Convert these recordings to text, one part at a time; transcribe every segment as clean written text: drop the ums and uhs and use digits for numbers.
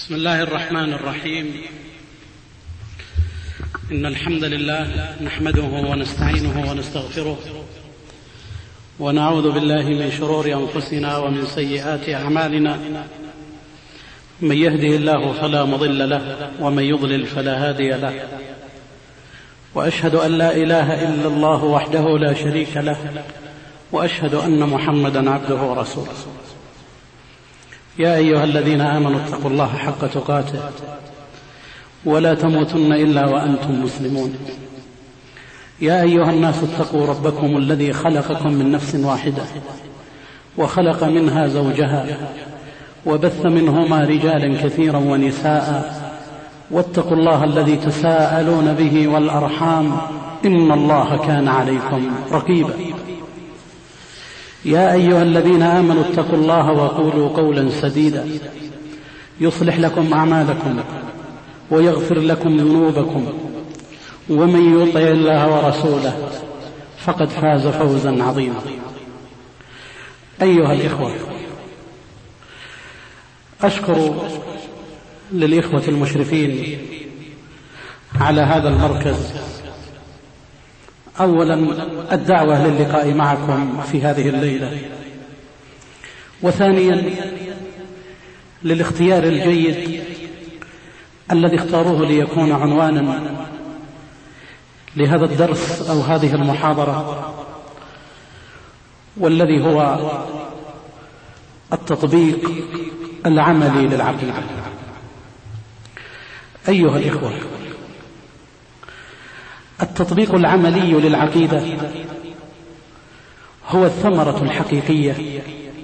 بسم الله الرحمن الرحيم. إن الحمد لله نحمده ونستعينه ونستغفره ونعوذ بالله من شرور أنفسنا ومن سيئات أعمالنا. من يهده الله فلا مضل له ومن يضلل فلا هادي له، وأشهد أن لا إله إلا الله وحده لا شريك له، وأشهد أن محمدا عبده ورسوله. يا أيها الذين آمنوا اتقوا الله حق تقاته ولا تموتن إلا وأنتم مسلمون. يا أيها الناس اتقوا ربكم الذي خلقكم من نفس واحدة وخلق منها زوجها وبث منهما رجالا كثيرا ونساء، واتقوا الله الذي تساءلون به والأرحام إن الله كان عليكم رقيبا. يا أيها الذين آمنوا اتقوا الله وقولوا قولا سديدا يصلح لكم أعمالكم ويغفر لكم ذنوبكم، ومن يطع الله ورسوله فقد فاز فوزا عظيما. أيها الإخوة، أشكر للإخوة المشرفين على هذا المركز أولا الدعوة للقاء معكم في هذه الليلة، وثانيا للاختيار الجيد الذي اختاروه ليكون عنوانا لهذا الدرس أو هذه المحاضرة، والذي هو التطبيق العملي للعقيدة. أيها الإخوة، التطبيق العملي للعقيدة هو الثمرة الحقيقية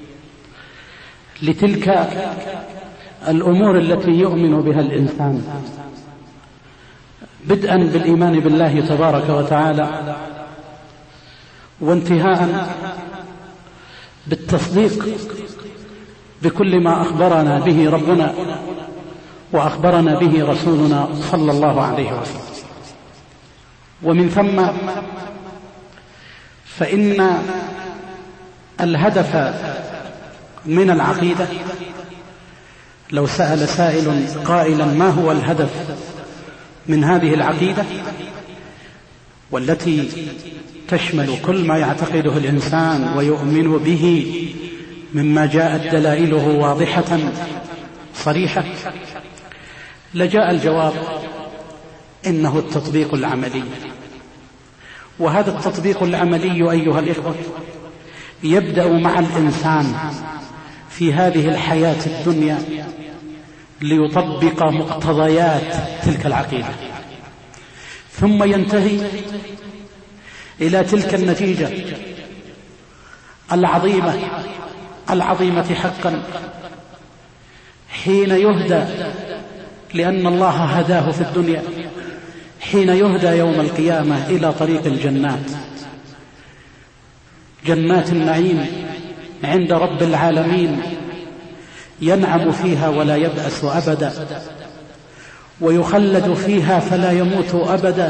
لتلك الأمور التي يؤمن بها الإنسان، بدءا بالإيمان بالله تبارك وتعالى، وانتهاء بالتصديق بكل ما أخبرنا به ربنا وأخبرنا به رسولنا صلى الله عليه وسلم. ومن ثم فإن الهدف من العقيدة، لو سأل سائل قائلا ما هو الهدف من هذه العقيدة والتي تشمل كل ما يعتقده الإنسان ويؤمن به مما جاءت دلائله واضحة صريحة، لجاء الجواب إنه التطبيق العملي. وهذا التطبيق العملي أيها الإخوة يبدأ مع الإنسان في هذه الحياة الدنيا ليطبق مقتضيات تلك العقيدة، ثم ينتهي إلى تلك النتيجة العظيمة حقا حين يهدى، لأن الله هداه في الدنيا، حين يهدى يوم القيامة إلى طريق الجنات، جنات النعيم عند رب العالمين، ينعم فيها ولا يبأس أبدا، ويخلد فيها فلا يموت أبدا،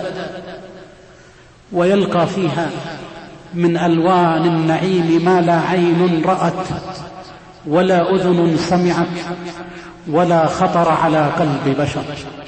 ويلقى فيها من ألوان النعيم ما لا عين رأت ولا أذن سمعت ولا خطر على قلب بشر.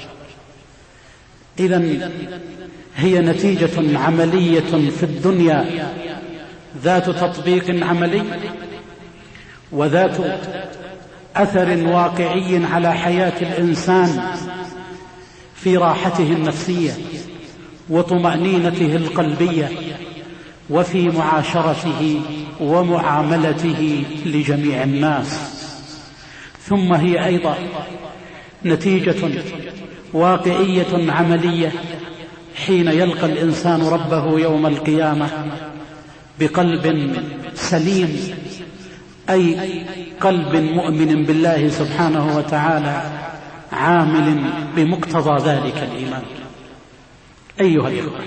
إذن هي نتيجة عملية في الدنيا، ذات تطبيق عملي وذات أثر واقعي على حياة الإنسان في راحته النفسية وطمأنينته القلبية وفي معاشرته ومعاملته لجميع الناس. ثم هي أيضا نتيجة واقعية عملية حين يلقى الإنسان ربه يوم القيامة بقلب سليم، أي قلب مؤمن بالله سبحانه وتعالى عامل بمقتضى ذلك الإيمان. أيها الإخوة،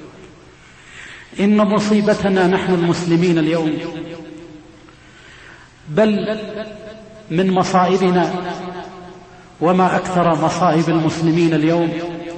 إن مصيبتنا نحن المسلمين اليوم، بل من مصائبنا وما أكثر مصائب المسلمين اليوم،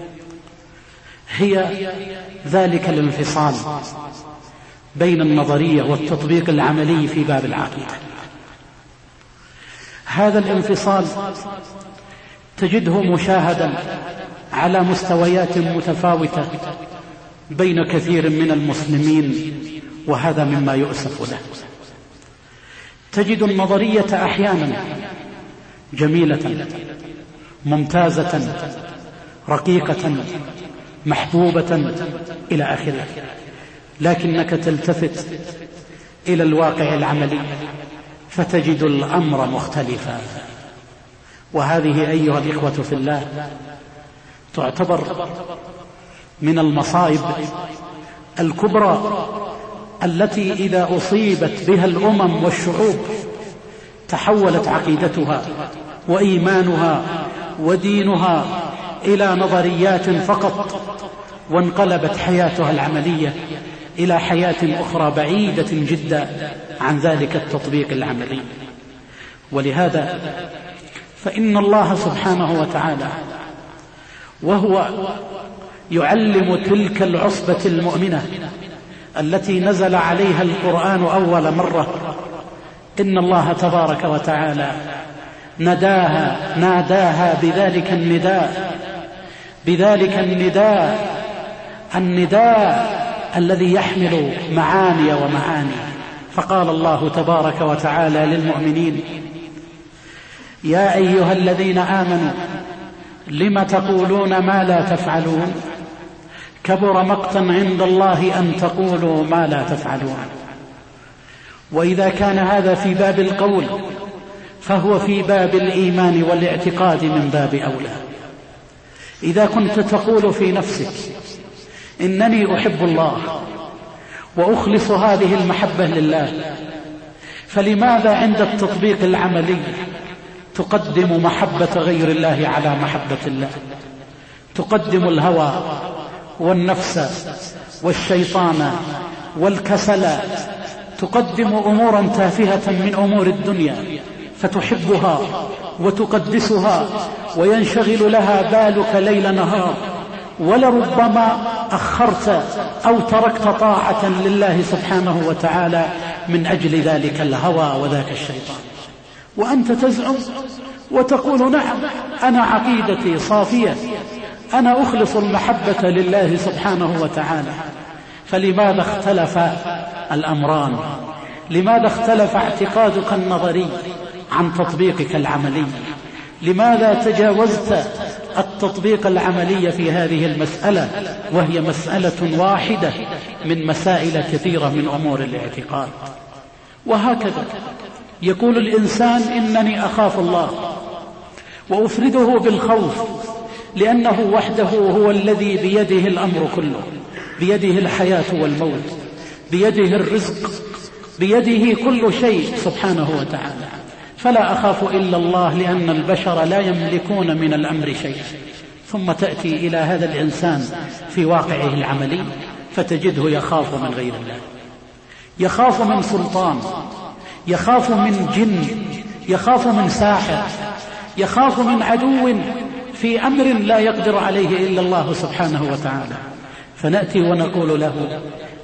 هي ذلك الانفصال بين النظرية والتطبيق العملي في باب العقيدة. هذا الانفصال تجده مشاهدا على مستويات متفاوتة بين كثير من المسلمين، وهذا مما يؤسف له. تجد النظرية أحيانا جميلة ممتازة رقيقة محبوبة إلى آخره، لكنك تلتفت إلى الواقع العملي فتجد الأمر مختلفا. وهذه أيها الإخوة في الله تعتبر من المصائب الكبرى التي إذا أصيبت بها الأمم والشعوب تحولت عقيدتها وإيمانها ودينها إلى نظريات فقط، وانقلبت حياتها العملية إلى حياة أخرى بعيدة جدا عن ذلك التطبيق العملي. ولهذا فإن الله سبحانه وتعالى وهو يعلم تلك العصبة المؤمنة التي نزل عليها القرآن أول مرة، إن الله تبارك وتعالى ناداها بذلك النداء الذي يحمل معاني ومعاني. فقال الله تبارك وتعالى للمؤمنين: يا أيها الذين آمنوا لم تقولون ما لا تفعلون، كبر مقتا عند الله أن تقولوا ما لا تفعلون. وإذا كان هذا في باب القول فهو في باب الإيمان والاعتقاد من باب أولى. إذا كنت تقول في نفسك إنني أحب الله وأخلص هذه المحبة لله، فلماذا عند التطبيق العملي تقدم محبة غير الله على محبة الله؟ تقدم الهوى والنفس والشيطان والكسل، تقدم أمورا تافهة من أمور الدنيا فتحبها وتقدسها وينشغل لها بالك ليل نهار، ولربما أخرت أو تركت طاعة لله سبحانه وتعالى من أجل ذلك الهوى وذاك الشيطان. وأنت تزعم وتقول: نعم، أنا عقيدتي صافية، أنا أخلص المحبة لله سبحانه وتعالى. فلماذا اختلف الأمران؟ لماذا اختلف اعتقادك النظري عن تطبيقك العملي؟ لماذا تجاوزت التطبيق العملي في هذه المسألة وهي مسألة واحدة من مسائل كثيرة من أمور الاعتقاد؟ وهكذا يقول الإنسان: إنني أخاف الله، وأفرده بالخوف لأنه وحده هو الذي بيده الأمر كله، بيده الحياة والموت، بيده الرزق، بيده كل شيء سبحانه وتعالى. فلا أخاف إلا الله لأن البشر لا يملكون من الأمر شيء. ثم تأتي إلى هذا الإنسان في واقعه العملي فتجده يخاف من غير الله، يخاف من سلطان، يخاف من جن، يخاف من ساحر، يخاف من عدو في أمر لا يقدر عليه إلا الله سبحانه وتعالى. فنأتي ونقول له: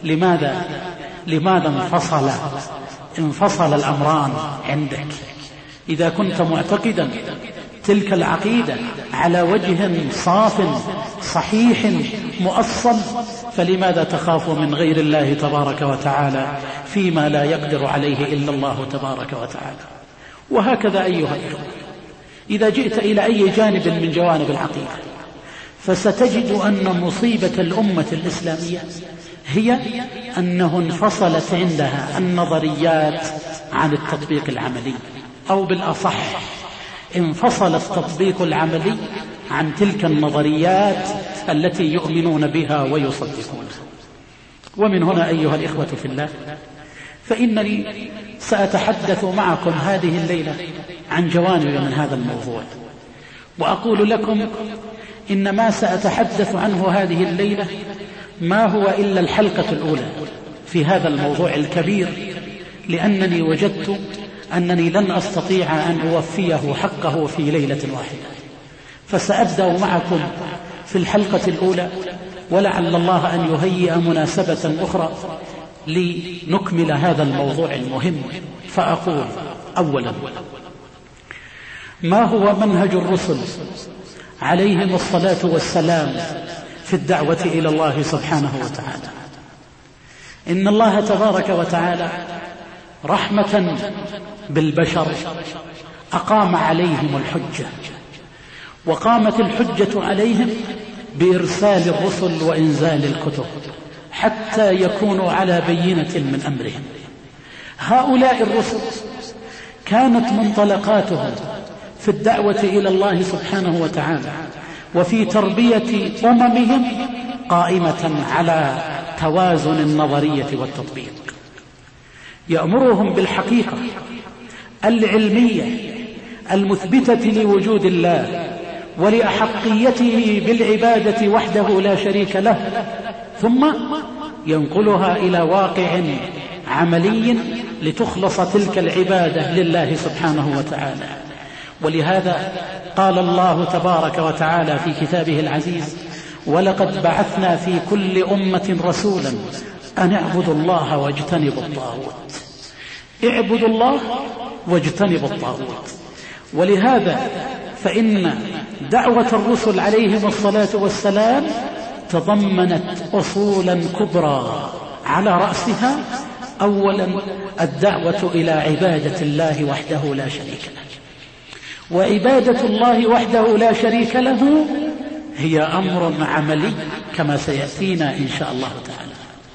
لماذا انفصل الأمران عندك؟ إذا كنت معتقدا تلك العقيدة على وجه صاف صحيح مؤصل، فلماذا تخاف من غير الله تبارك وتعالى فيما لا يقدر عليه إلا الله تبارك وتعالى؟ وهكذا أيها الإخوة، إذا جئت إلى أي جانب من جوانب العقيدة فستجد أن مصيبة الأمة الإسلامية هي أنه انفصلت عندها النظريات عن التطبيق العملي، أو بالأصح انفصل التطبيق العملي عن تلك النظريات التي يؤمنون بها ويصدقونها. ومن هنا أيها الإخوة في الله، فإنني سأتحدث معكم هذه الليلة عن جوانب من هذا الموضوع، وأقول لكم إن ما سأتحدث عنه هذه الليلة ما هو إلا الحلقة الأولى في هذا الموضوع الكبير، لأنني وجدت أنني لن أستطيع أن أوفيه حقه في ليلة واحدة. فسأبدأ معكم في الحلقة الأولى، ولعل الله أن يهيئ مناسبة أخرى لنكمل هذا الموضوع المهم. فأقول: أولا، ما هو منهج الرسل عليهم الصلاة والسلام في الدعوة إلى الله سبحانه وتعالى؟ إن الله تبارك وتعالى رحمة بالبشر أقام عليهم الحجة، وقامت الحجة عليهم بإرسال الرسل وإنزال الكتب حتى يكونوا على بينة من أمرهم. هؤلاء الرسل كانت منطلقاتهم في الدعوة إلى الله سبحانه وتعالى وفي تربية أممهم قائمة على توازن النظرية والتطبيق. يأمرهم بالحقيقة العلمية المثبتة لوجود الله ولأحقيته بالعبادة وحده لا شريك له، ثم ينقلها إلى واقع عملي لتخلص تلك العبادة لله سبحانه وتعالى. ولهذا قال الله تبارك وتعالى في كتابه العزيز: ولقد بعثنا في كل أمة رسولا أن اعبدوا الله واجتنبوا الطاغوت. اعبدوا الله واجتنبوا الطاغوت. ولهذا فإن دعوة الرسل عليهم الصلاة والسلام تضمنت أصولا كبرى، على رأسها أولا الدعوة إلى عبادة الله وحده لا شريك له. وعبادة الله وحده لا شريك له هي أمر عملي كما سيأتينا إن شاء الله تعالى،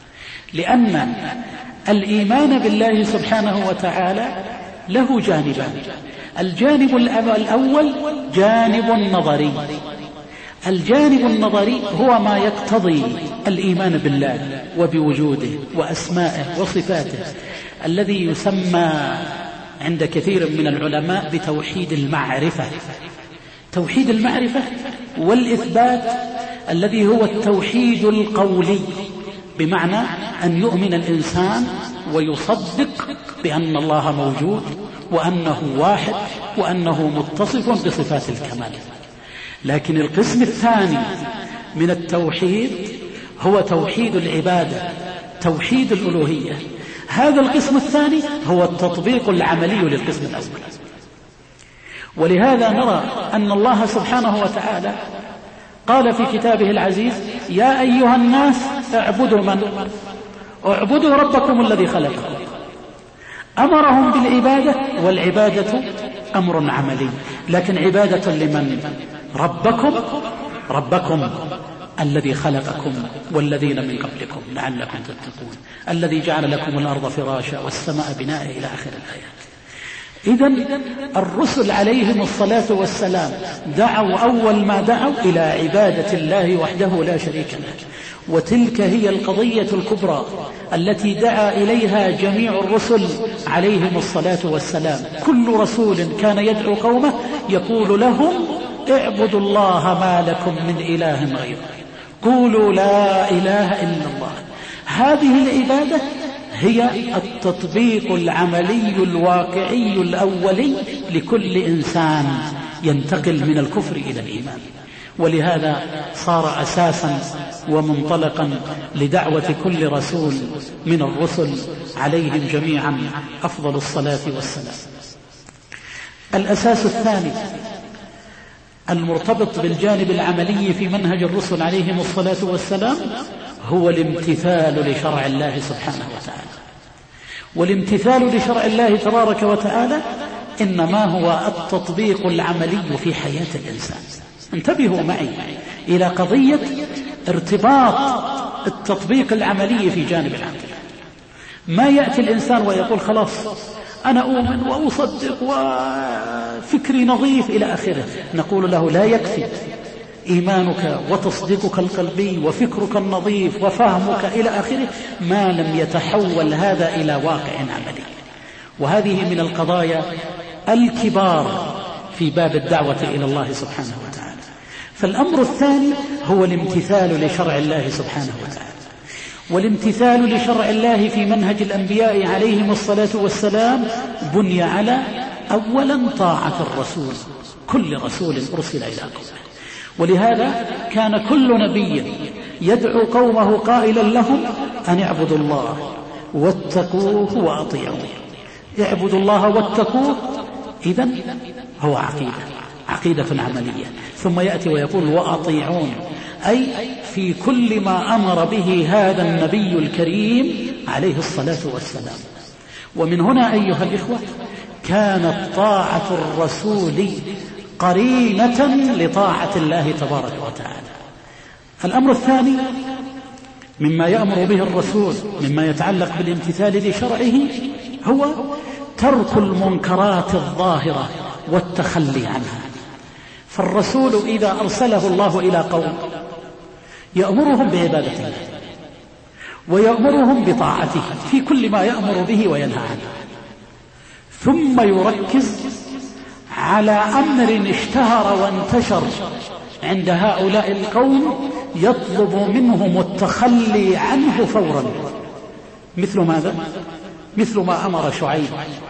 لأن الإيمان بالله سبحانه وتعالى له جانبان. الجانب الأول جانب نظري. الجانب النظري هو ما يقتضي الإيمان بالله وبوجوده وأسمائه وصفاته، الذي يسمى عند كثير من العلماء بتوحيد المعرفة. توحيد المعرفة والإثبات الذي هو التوحيد القولي، بمعنى أن يؤمن الإنسان ويصدق بأن الله موجود وأنه واحد وأنه متصف بصفات الكمال. لكن القسم الثاني من التوحيد هو توحيد العبادة، توحيد الألوهية. هذا القسم الثاني هو التطبيق العملي للقسم الأول. ولهذا نرى أن الله سبحانه وتعالى قال في كتابه العزيز: يا أيها الناس اعبدوا من؟ اعبدوا ربكم الذي خلقكم. أمرهم بالعبادة، والعبادة أمر عملي، لكن عبادة لمن؟ ربكم الذي خلقكم والذين من قبلكم لعلكم تتقون، الذي جعل لكم الأرض فراشا والسماء بناء إلى آخر الآيات. إذن الرسل عليهم الصلاة والسلام دعوا أول ما دعوا إلى عبادة الله وحده لا شريك له، وتلك هي القضية الكبرى التي دعا إليها جميع الرسل عليهم الصلاة والسلام. كل رسول كان يدعو قومه يقول لهم: اعبدوا الله ما لكم من إله غيره، قولوا لا إله إلا الله. هذه العبادة هي التطبيق العملي الواقعي الأولي لكل إنسان ينتقل من الكفر إلى الإيمان. ولهذا صار أساسا ومنطلقا لدعوة كل رسول من الرسل عليهم جميعا أفضل الصلاة والسلام. الأساس الثاني المرتبط بالجانب العملي في منهج الرسل عليهم الصلاة والسلام هو الامتثال لشرع الله سبحانه وتعالى. والامتثال لشرع الله تبارك وتعالى إنما هو التطبيق العملي في حياة الإنسان. انتبهوا معي إلى قضية ارتباط التطبيق العملي في جانب العمل. ما يأتي الإنسان ويقول: خلاص أنا أؤمن وأصدق وفكري نظيف إلى آخره. نقول له: لا يكفي إيمانك وتصديقك القلبي وفكرك النظيف وفهمك إلى آخره ما لم يتحول هذا إلى واقع عملي. وهذه من القضايا الكبار في باب الدعوة إلى الله سبحانه وتعالى. فالأمر الثاني هو الامتثال لشرع الله سبحانه وتعالى. والامتثال لشرع الله في منهج الأنبياء عليهم الصلاة والسلام بني على أولا طاعة الرسول، كل رسول أرسل إلى قومه. ولهذا كان كل نبي يدعو قومه قائلا لهم أن اعبدوا الله واتقوه وأطيعوه. اعبدوا الله واتقوه، إذن هو عقيدة عملية. ثم يأتي ويقول وأطيعون، أي في كل ما أمر به هذا النبي الكريم عليه الصلاة والسلام. ومن هنا أيها الإخوة كانت طاعة الرسول قرينة لطاعة الله تبارك وتعالى. الأمر الثاني مما يأمر به الرسول مما يتعلق بالامتثال لشرعه هو ترك المنكرات الظاهرة والتخلي عنها. فالرسول إذا أرسله الله إلى قوم يأمرهم بعبادة الله ويأمرهم بطاعته في كل ما يأمر به وينهى عنه، ثم يركز على أمر اشتهر وانتشر عند هؤلاء القوم يطلب منهم التخلي عنه فورا. مثل ماذا؟ مثل ما أمر شعيب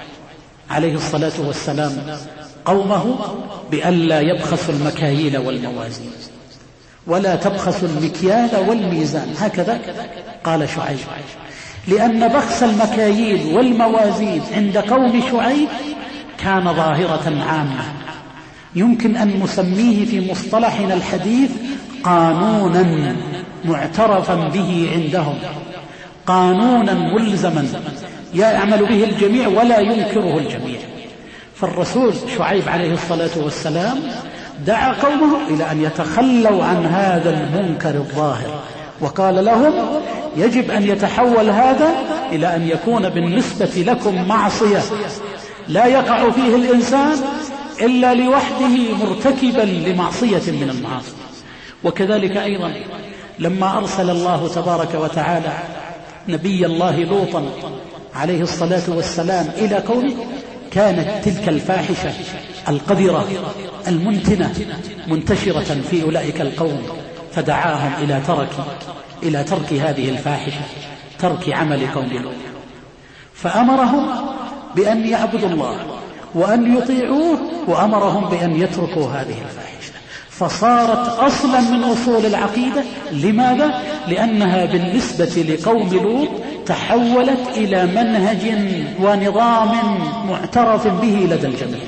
عليه الصلاة والسلام قومه بألا يبخسوا المكاييل والموازين ولا تبخسوا المكيال والميزان، هكذا قال شعيب، لأن بخس المكاييل والموازين عند قوم شعيب كان ظاهرة عامة يمكن أن نسميه في مصطلحنا الحديث قانونا معترفا به عندهم، قانونا ملزما يعمل به الجميع ولا ينكره الجميع. فالرسول شعيب عليه الصلاة والسلام دعا قومه إلى أن يتخلوا عن هذا المنكر الظاهر، وقال لهم يجب أن يتحول هذا إلى أن يكون بالنسبة لكم معصية لا يقع فيه الإنسان إلا لوحده مرتكبا لمعصية من المعاصي. وكذلك أيضا لما أرسل الله تبارك وتعالى نبي الله لوطا عليه الصلاة والسلام إلى قومه كانت تلك الفاحشة القذرة المنتنة منتشرة في أولئك القوم، فدعاهم إلى ترك هذه الفاحشة، ترك عمل قوم لوط، فأمرهم بأن يعبدوا الله وأن يطيعوه، وأمرهم بأن يتركوا هذه الفاحشة، فصارت أصلا من أصول العقيدة. لماذا؟ لأنها بالنسبة لقوم لوط تحولت إلى منهج ونظام معترف به لدى الجميع.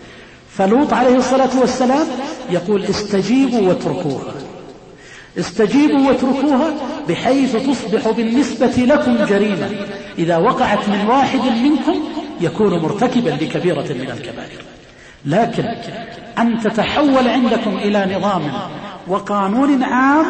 فلوط عليه الصلاة والسلام يقول استجيبوا واتركوها، استجيبوا واتركوها، بحيث تصبح بالنسبة لكم جريمة إذا وقعت من واحد منكم يكون مرتكبا لكبيرة من الكبائر. لكن أن تتحول عندكم إلى نظام وقانون عام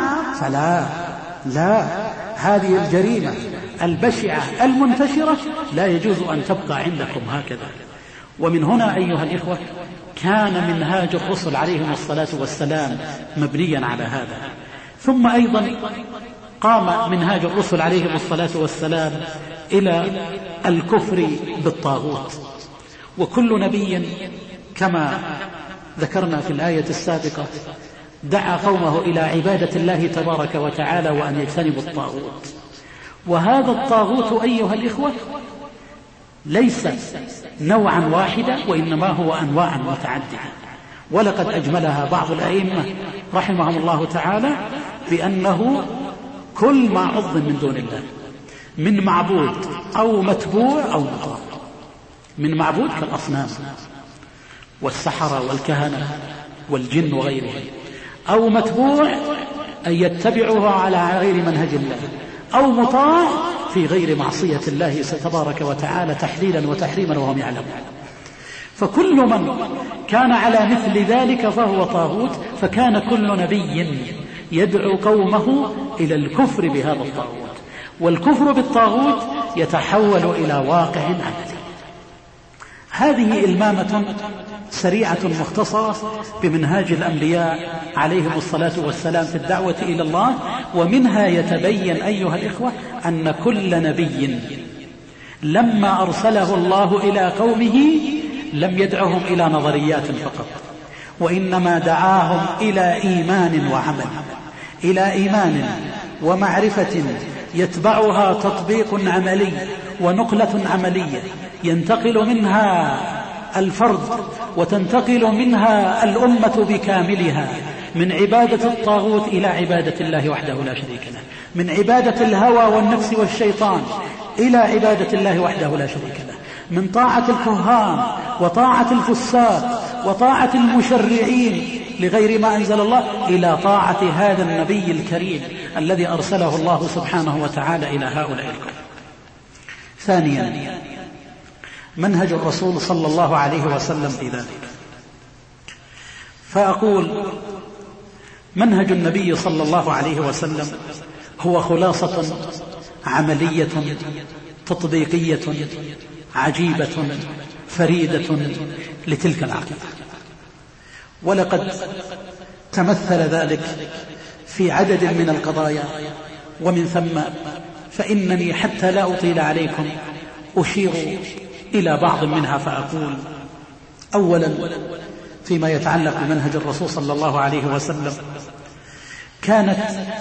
لا، هذه الجريمة البشعة المنتشرة لا يجوز أن تبقى عندكم هكذا. ومن هنا أيها الإخوة كان منهاج الرسل عليهم الصلاة والسلام مبنيا على هذا. ثم أيضا قام منهاج الرسل عليهم الصلاة والسلام إلى الكفر بالطاغوت. وكل نبي كما ذكرنا في الآية السابقة دعا قومه إلى عبادة الله تبارك وتعالى وأن يجتنبوا الطاغوت. وهذا الطاغوت أيها الإخوة ليس نوعا واحدا، وإنما هو أنواع متعددة، ولقد أجملها بعض الأئمة رحمهم الله تعالى بأنه كل ما عظم من دون الله من معبود أو متبوع أو مطاع. من معبود كالأصنام والسحرة والكهنة والجن وغيرهم، أو متبوع أن يتبعه على غير منهج الله، أو مطاع في غير معصية الله تبارك وتعالى تحليلا وتحريما وهم يعلمون. فكل من كان على مثل ذلك فهو طاغوت. فكان كل نبي يدعو قومه إلى الكفر بهذا الطاغوت، والكفر بالطاغوت يتحول إلى واقع عملي. هذه إلمامة سريعة مختصرة بمنهاج الأنبياء عليهم الصلاة والسلام في الدعوة إلى الله. ومنها يتبين أيها الإخوة أن كل نبي لما أرسله الله إلى قومه لم يدعهم إلى نظريات فقط، وإنما دعاهم إلى إيمان وعمل، إلى إيمان ومعرفة يتبعها تطبيق عملي ونقلة عملية ينتقل منها الفرد وتنتقل منها الأمة بكاملها من عبادة الطاغوت إلى عبادة الله وحده لا شريك له، من عبادة الهوى والنفس والشيطان إلى عبادة الله وحده لا شريك له، من طاعة الكهان وطاعة الفساق وطاعة المشرعين لغير ما أنزل الله إلى طاعة هذا النبي الكريم الذي أرسله الله سبحانه وتعالى إلى هؤلاء القوم. ثانيا منهج الرسول صلى الله عليه وسلم في ذلك، فأقول منهج النبي صلى الله عليه وسلم هو خلاصة عملية تطبيقية عجيبة فريدة لتلك العقيدة، ولقد تمثل ذلك في عدد من القضايا، ومن ثم فإنني حتى لا أطيل عليكم أشير إلى بعض منها فأقول: أولا فيما يتعلق بمنهج الرسول صلى الله عليه وسلم، كانت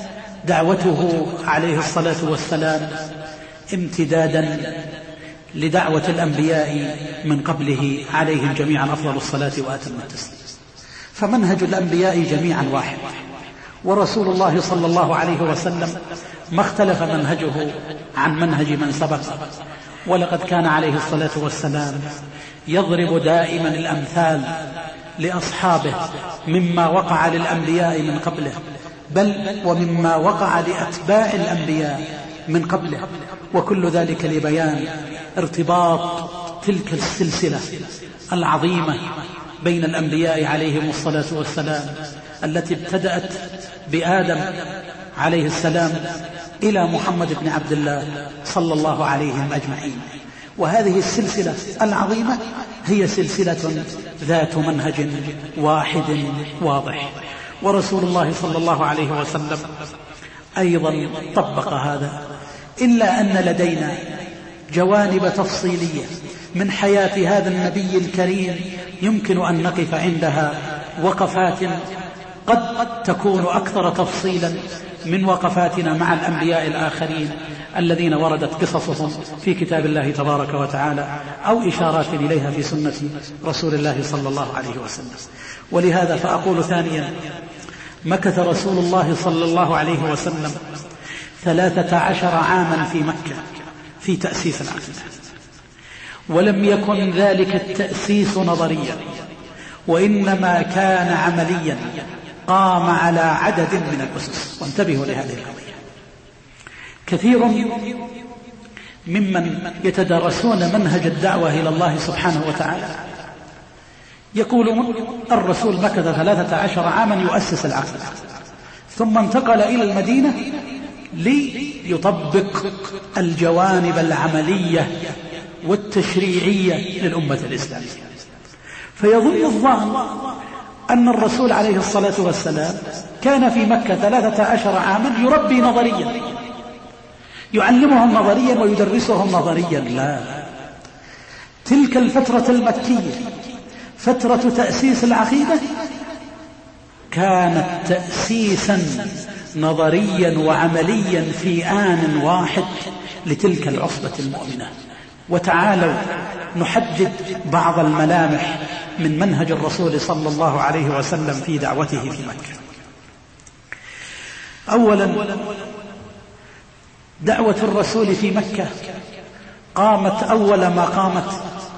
دعوته عليه الصلاة والسلام امتدادا لدعوة الأنبياء من قبله عليهم جميعا أفضل الصلاة وأتم التسليم، فمنهج الأنبياء جميعا واحد، ورسول الله صلى الله عليه وسلم ما اختلف منهجه عن منهج من سبق، ولقد كان عليه الصلاة والسلام يضرب دائما الأمثال لأصحابه مما وقع للأنبياء من قبله، بل ومما وقع لأتباع الأنبياء من قبله، وكل ذلك لبيان ارتباط تلك السلسلة العظيمة بين الأنبياء عليهم الصلاة والسلام التي ابتدأت بآدم عليه السلام إلى محمد بن عبد الله صلى الله عليهم أجمعين. وهذه السلسلة العظيمة هي سلسلة ذات منهج واحد واضح، ورسول الله صلى الله عليه وسلم أيضا طبق هذا، إلا أن لدينا جوانب تفصيلية من حياة هذا النبي الكريم يمكن أن نقف عندها وقفات قد تكون أكثر تفصيلا من وقفاتنا مع الأنبياء الآخرين الذين وردت قصصهم في كتاب الله تبارك وتعالى أو إشارات إليها في سنة رسول الله صلى الله عليه وسلم. ولهذا فأقول ثانيا: مكث رسول الله صلى الله عليه وسلم 13 عاما في مكة في تأسيس العقيدة، ولم يكن ذلك التأسيس نظريا، وإنما كان عمليا، قام على عدد من الأسس. وانتبهوا لهذه القضية، كثير ممن يتدرسون منهج الدعوة إلى الله سبحانه وتعالى يقولون الرسول مكث 13 عاما يؤسس العقيدة، ثم انتقل إلى المدينة ليطبق الجوانب العملية والتشريعية للأمة الإسلامية، فيظن الظان أن الرسول عليه الصلاة والسلام كان في مكة 13 عاما يربي نظريا، يعلمهم نظريا ويدرسهم نظريا. لا، تلك الفترة المكية فترة تأسيس العقيدة كانت تأسيسا نظريا وعمليا في آن واحد لتلك العصبة المؤمنة. وتعالوا نحدد بعض الملامح من منهج الرسول صلى الله عليه وسلم في دعوته في مكة. أولا، دعوة الرسول في مكة قامت أول ما قامت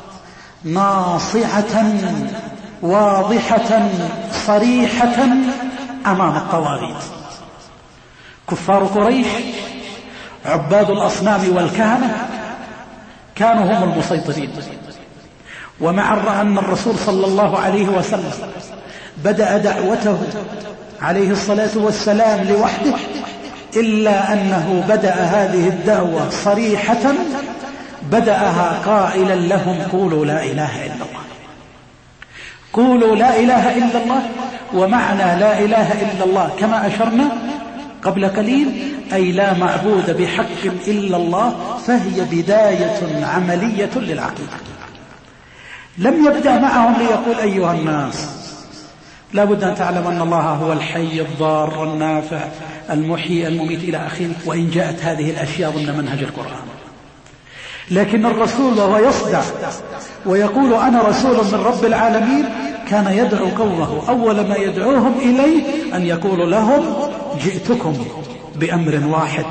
ناصعة واضحة صريحة أمام الطواغيت. كفار قريش عباد الأصنام والكهنة كانوا هم المسيطرين، ومع أن الرسول صلى الله عليه وسلم بدأ دعوته عليه الصلاة والسلام لوحده، إلا أنه بدأ هذه الدعوة صريحة، بدأها قائلا لهم: قولوا لا إله إلا الله. قولوا لا إله إلا الله، ومعنى لا إله إلا الله كما أشرنا قبل قليل أي لا معبود بحق إلا الله، فهي بداية عملية للعقيدة. لم يبدأ معهم ليقول: أيها الناس، لا بد أن تعلم أن الله هو الحي الضار النافع المحيي المميت إلى آخره، وإن جاءت هذه الأشياء ضمن منهج القرآن. لكن الرسول وهو يصدع ويقول: أنا رسول من رب العالمين، كان يدعو قومه أول ما يدعوهم إليه أن يقول لهم: جئتكم بأمر واحد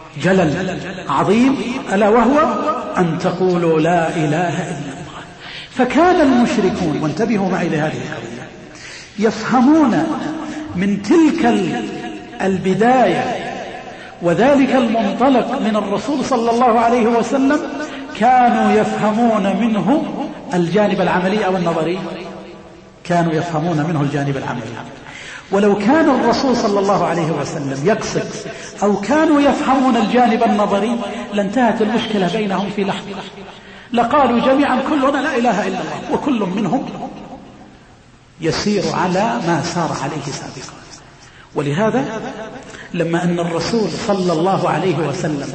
جلل عظيم، ألا وهو أن تقولوا لا إله إلا الله. فكان المشركون، وانتبهوا معي لهذه القضية، يفهمون من تلك البداية وذلك المنطلق من الرسول صلى الله عليه وسلم، كانوا يفهمون منه الجانب العملي أو النظري، كانوا يفهمون منه الجانب العملي. ولو كان الرسول صلى الله عليه وسلم يقصد أو كانوا يفهمون الجانب النظري لانتهت المشكلة بينهم في لحظة، لقالوا جميعا كلنا لا إله إلا الله، وكل منهم يسير على ما سار عليه سابقا. ولهذا لما أن الرسول صلى الله عليه وسلم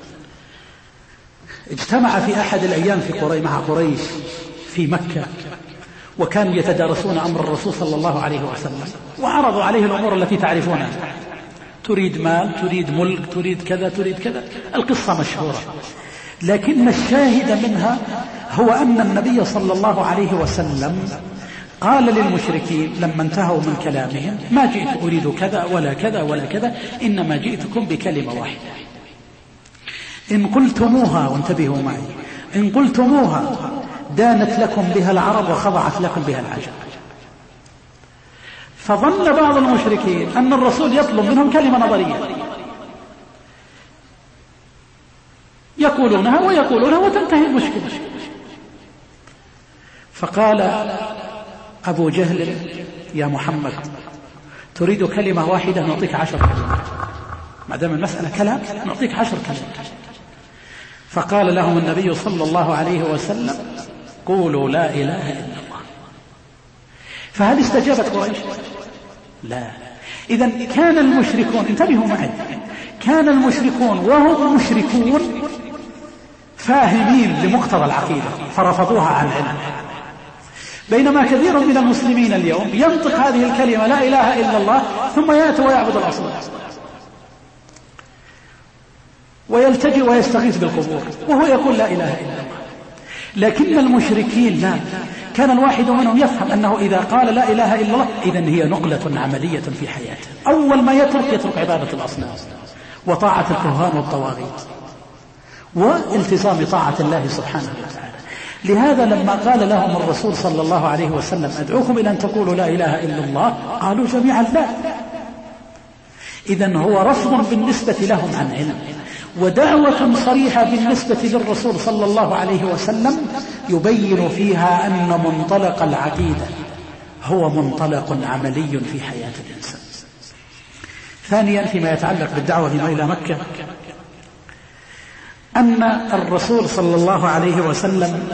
اجتمع في أحد الأيام مع قريش في مكة، وكانوا يتدارسون أمر الرسول صلى الله عليه وسلم، وعرضوا عليه الأمور التي تعرفونها، تريد مال، تريد ملك، تريد كذا، تريد كذا، القصة مشهورة. لكن الشاهد منها هو أن النبي صلى الله عليه وسلم قال للمشركين لما انتهوا من كلامهم: ما جئت أريد كذا ولا كذا ولا كذا، إنما جئتكم بكلمة واحدة إن قلتموها، وانتبهوا معي، إن قلتموها دانت لكم بها العرب وخضعت لكم بها العجم. فظن بعض المشركين أن الرسول يطلب منهم كلمة نظرية يقولونها ويقولونها وتنتهي المشكلة. فقال أبو جهل: يا محمد، تريد كلمة واحدة نعطيك 10 كلمات، ما دام المسألة كلام نعطيك 10 كلمات. فقال لهم النبي صلى الله عليه وسلم: قولوا لا إله إلا الله. فهل استجابت قريش؟ لا. إذن كان المشركون، انتبهوا معي، كان المشركون وهم مشركون فاهمين لمقتضى العقيدة فرفضوها عن علم، بينما كثير من المسلمين اليوم ينطق هذه الكلمة لا إله إلا الله ثم يأتي ويعبد الأصنام ويلتجئ ويستغيث بالقبور وهو يقول لا إله إلا الله. لكن المشركين لا، كان الواحد منهم يفهم أنه إذا قال لا إله إلا الله إذن هي نقلة عملية في حياته، أول ما يترك عبادة الأصنام وطاعة الكهان والطواغيت والتزام طاعة الله سبحانه وتعالى. لهذا لما قال لهم الرسول صلى الله عليه وسلم: أدعوكم إلى أن تقولوا لا إله إلا الله، قالوا جميعا لا. إذن هو رفض بالنسبة لهم عن علم، ودعوة صريحة بالنسبة للرسول صلى الله عليه وسلم يبين فيها أن منطلق العقيدة هو منطلق عملي في حياة الإنسان. ثانيا، فيما يتعلق بالدعوة إلى مكة، أن الرسول صلى الله عليه وسلم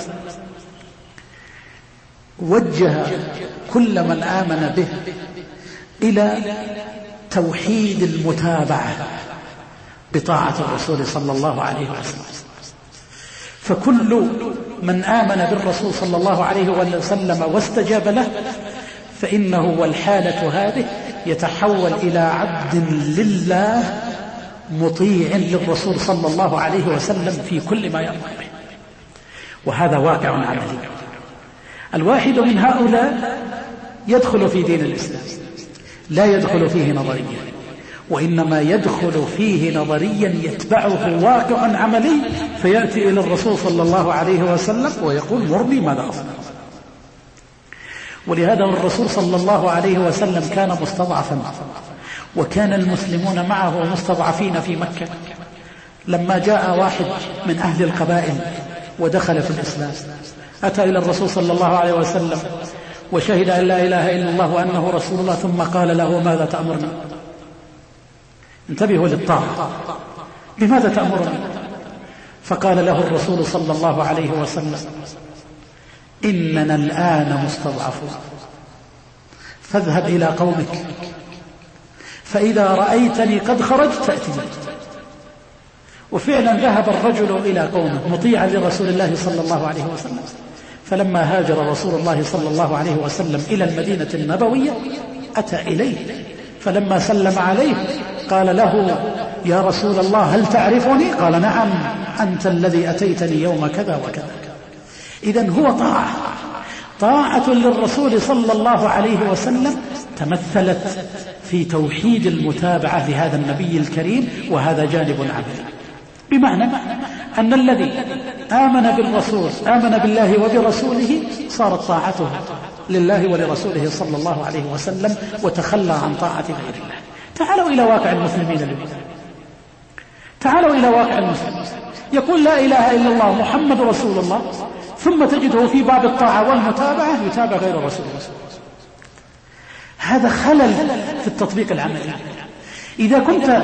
وجه كل من آمن به إلى توحيد المتابعة بطاعة الرسول صلى الله عليه وسلم. فكل من آمن بالرسول صلى الله عليه وسلم واستجاب له فإنه والحالة هذه يتحول إلى عبد لله مطيع للرسول صلى الله عليه وسلم في كل ما يأمر به، وهذا واقع عملي. الواحد من هؤلاء يدخل في دين الإسلام، لا يدخل فيه نظريا، وإنما يدخل فيه نظريا يتبعه واقع عملي، فيأتي إلى الرسول صلى الله عليه وسلم ويقول: مرني ماذا أصنع. ولهذا الرسول صلى الله عليه وسلم كان مستضعفا، وكان المسلمون معه مستضعفين في مكة. لما جاء واحد من أهل القبائل ودخل في الإسلام أتى إلى الرسول صلى الله عليه وسلم وشهد أن لا إله إلا الله وأنه رسول الله، ثم قال له: ماذا تأمرنا؟ انتبهوا للطاعة، بماذا تأمرنا؟ فقال له الرسول صلى الله عليه وسلم: إننا الآن مستضعفون، فاذهب إلى قومك فإذا رأيتني قد خرجت تأتني. وفعلا ذهب الرجل إلى قومه مطيعا لرسول الله صلى الله عليه وسلم. فلما هاجر رسول الله صلى الله عليه وسلم إلى المدينة النبوية أتى إليه، فلما سلم عليه قال له: يا رسول الله هل تعرفني؟ قال: نعم، أنت الذي أتيتني يوم كذا وكذا. إذن هو طاعة للرسول صلى الله عليه وسلم تمثلت في توحيد المتابعة لهذا النبي الكريم، وهذا جانب عملي، بمعنى أن الذي آمن بالرسول آمن بالله وبرسوله صارت طاعته لله ولرسوله صلى الله عليه وسلم وتخلى عن طاعة غير الله. تعالوا إلى واقع المسلمين اليوم، تعالوا إلى واقع المسلمين، يقول لا إله إلا الله محمد رسول الله، ثم تجده في باب الطاعة والمتابعة يتابع غير رسول الله. هذا خلل في التطبيق العملي. إذا كنت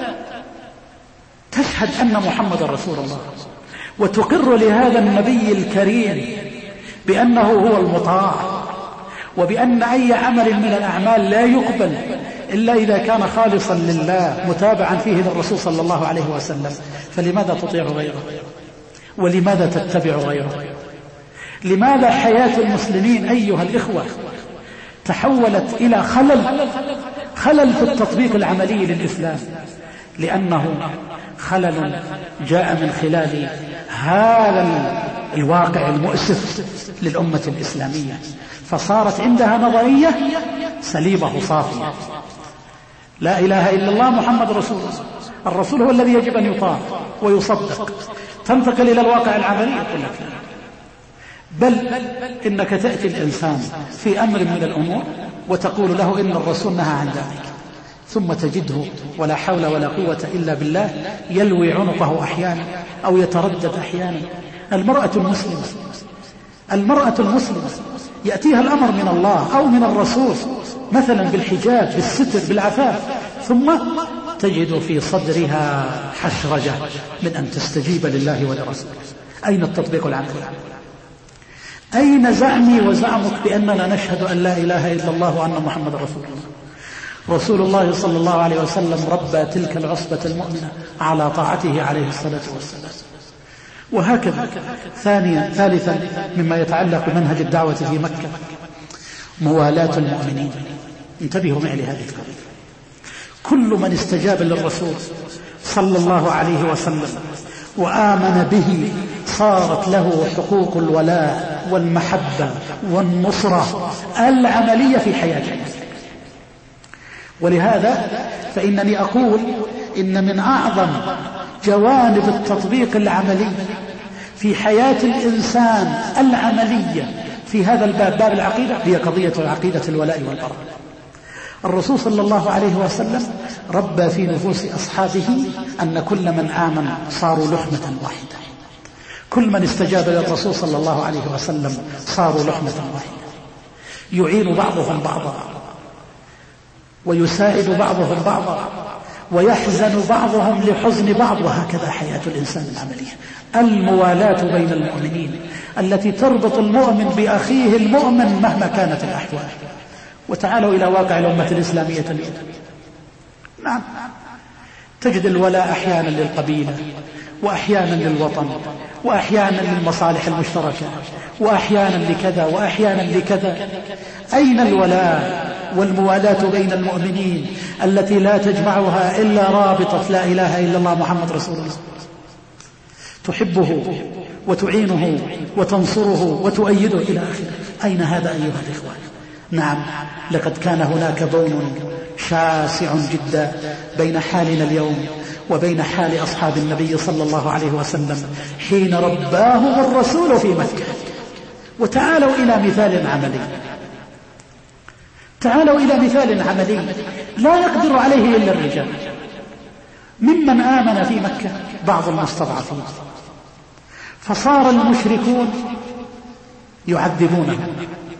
تشهد أن محمد رسول الله وتقر لهذا النبي الكريم بأنه هو المطاع، وبأن أي عمل من الأعمال لا يقبل إلا إذا كان خالصا لله متابعا فيه للرسول صلى الله عليه وسلم، فلماذا تطيع غيره؟ ولماذا تتبع غيره؟ لماذا حياة المسلمين أيها الإخوة تحولت إلى خلل في التطبيق العملي للإسلام؟ لأنه خلل جاء من خلال هذا الواقع المؤسف للأمة الإسلامية، فصارت عندها نظرية سليمة صافية، لا إله إلا الله محمد رسول الله، الرسول هو الذي يجب أن يطاع ويصدق. تنتقل إلى الواقع العملي يقول لك بل إنك تأتي الإنسان في أمر من الأمور وتقول له إن الرسول نهى عن ذلك، ثم تجده ولا حول ولا قوة إلا بالله يلوي عنقه أحيانا أو يتردد أحيانا. المرأة المسلمة يأتيها الأمر من الله أو من الرسول مثلا بالحجاب بالستر بالعفاف، ثم تجد في صدرها حشرجة من أن تستجيب لله ولرسوله. أين التطبيق العملي؟ أين زعمي وزعمك بأننا نشهد أن لا إله إلا الله وأن محمد رسول الله؟ رسول الله صلى الله عليه وسلم ربى تلك العصبة المؤمنة على طاعته عليه الصلاة والسلام. وهكذا ثالثا مما يتعلق بمنهج الدعوة في مكة موالاة المؤمنين. انتبهوا معي لهذه القضية. كل من استجاب للرسول صلى الله عليه وسلم وآمن به صارت له حقوق الولاء والمحبة والنصرة العملية في حياته. ولهذا فإنني أقول إن من أعظم جوانب التطبيق العملي في حياة الإنسان العملية في هذا الباب، باب العقيدة، هي قضية عقيدة الولاء والبراء. الرسول صلى الله عليه وسلم ربى في نفوس أصحابه أن كل من آمن صاروا لحمة واحدة، كل من استجاب للرسول صلى الله عليه وسلم صاروا لحمة واحدة، يعين بعضهم بعضا ويساعد بعضهم بعضا ويحزن بعضهم لحزن بعض، وهكذا حياة الإنسان العملية. الموالاة بين المؤمنين التي تربط المؤمن بأخيه المؤمن مهما كانت الأحوال. وتعالوا إلى واقع الأمة الإسلامية اليوم. نعم، تجد الولاء أحيانا للقبيلة، وأحيانا للوطن، وأحيانا للمصالح المشتركة، وأحيانا لكذا وأحيانا لكذا. أين الولاء والموالاة بين المؤمنين التي لا تجمعها إلا رابطة لا إله إلا الله محمد رسول الله؟ تحبه وتعينه وتنصره وتؤيده إلى آخره. أين هذا أيها الإخوان؟ نعم، لقد كان هناك بون شاسع جدا بين حالنا اليوم وبين حال أصحاب النبي صلى الله عليه وسلم حين رباهم الرسول في مكة. وتعالوا إلى مثال عملي، تعالوا إلى مثال عملي لا يقدر عليه إلا الرجال. ممن آمن في مكة بعض المستضعفين، فصار المشركون يعذبونه.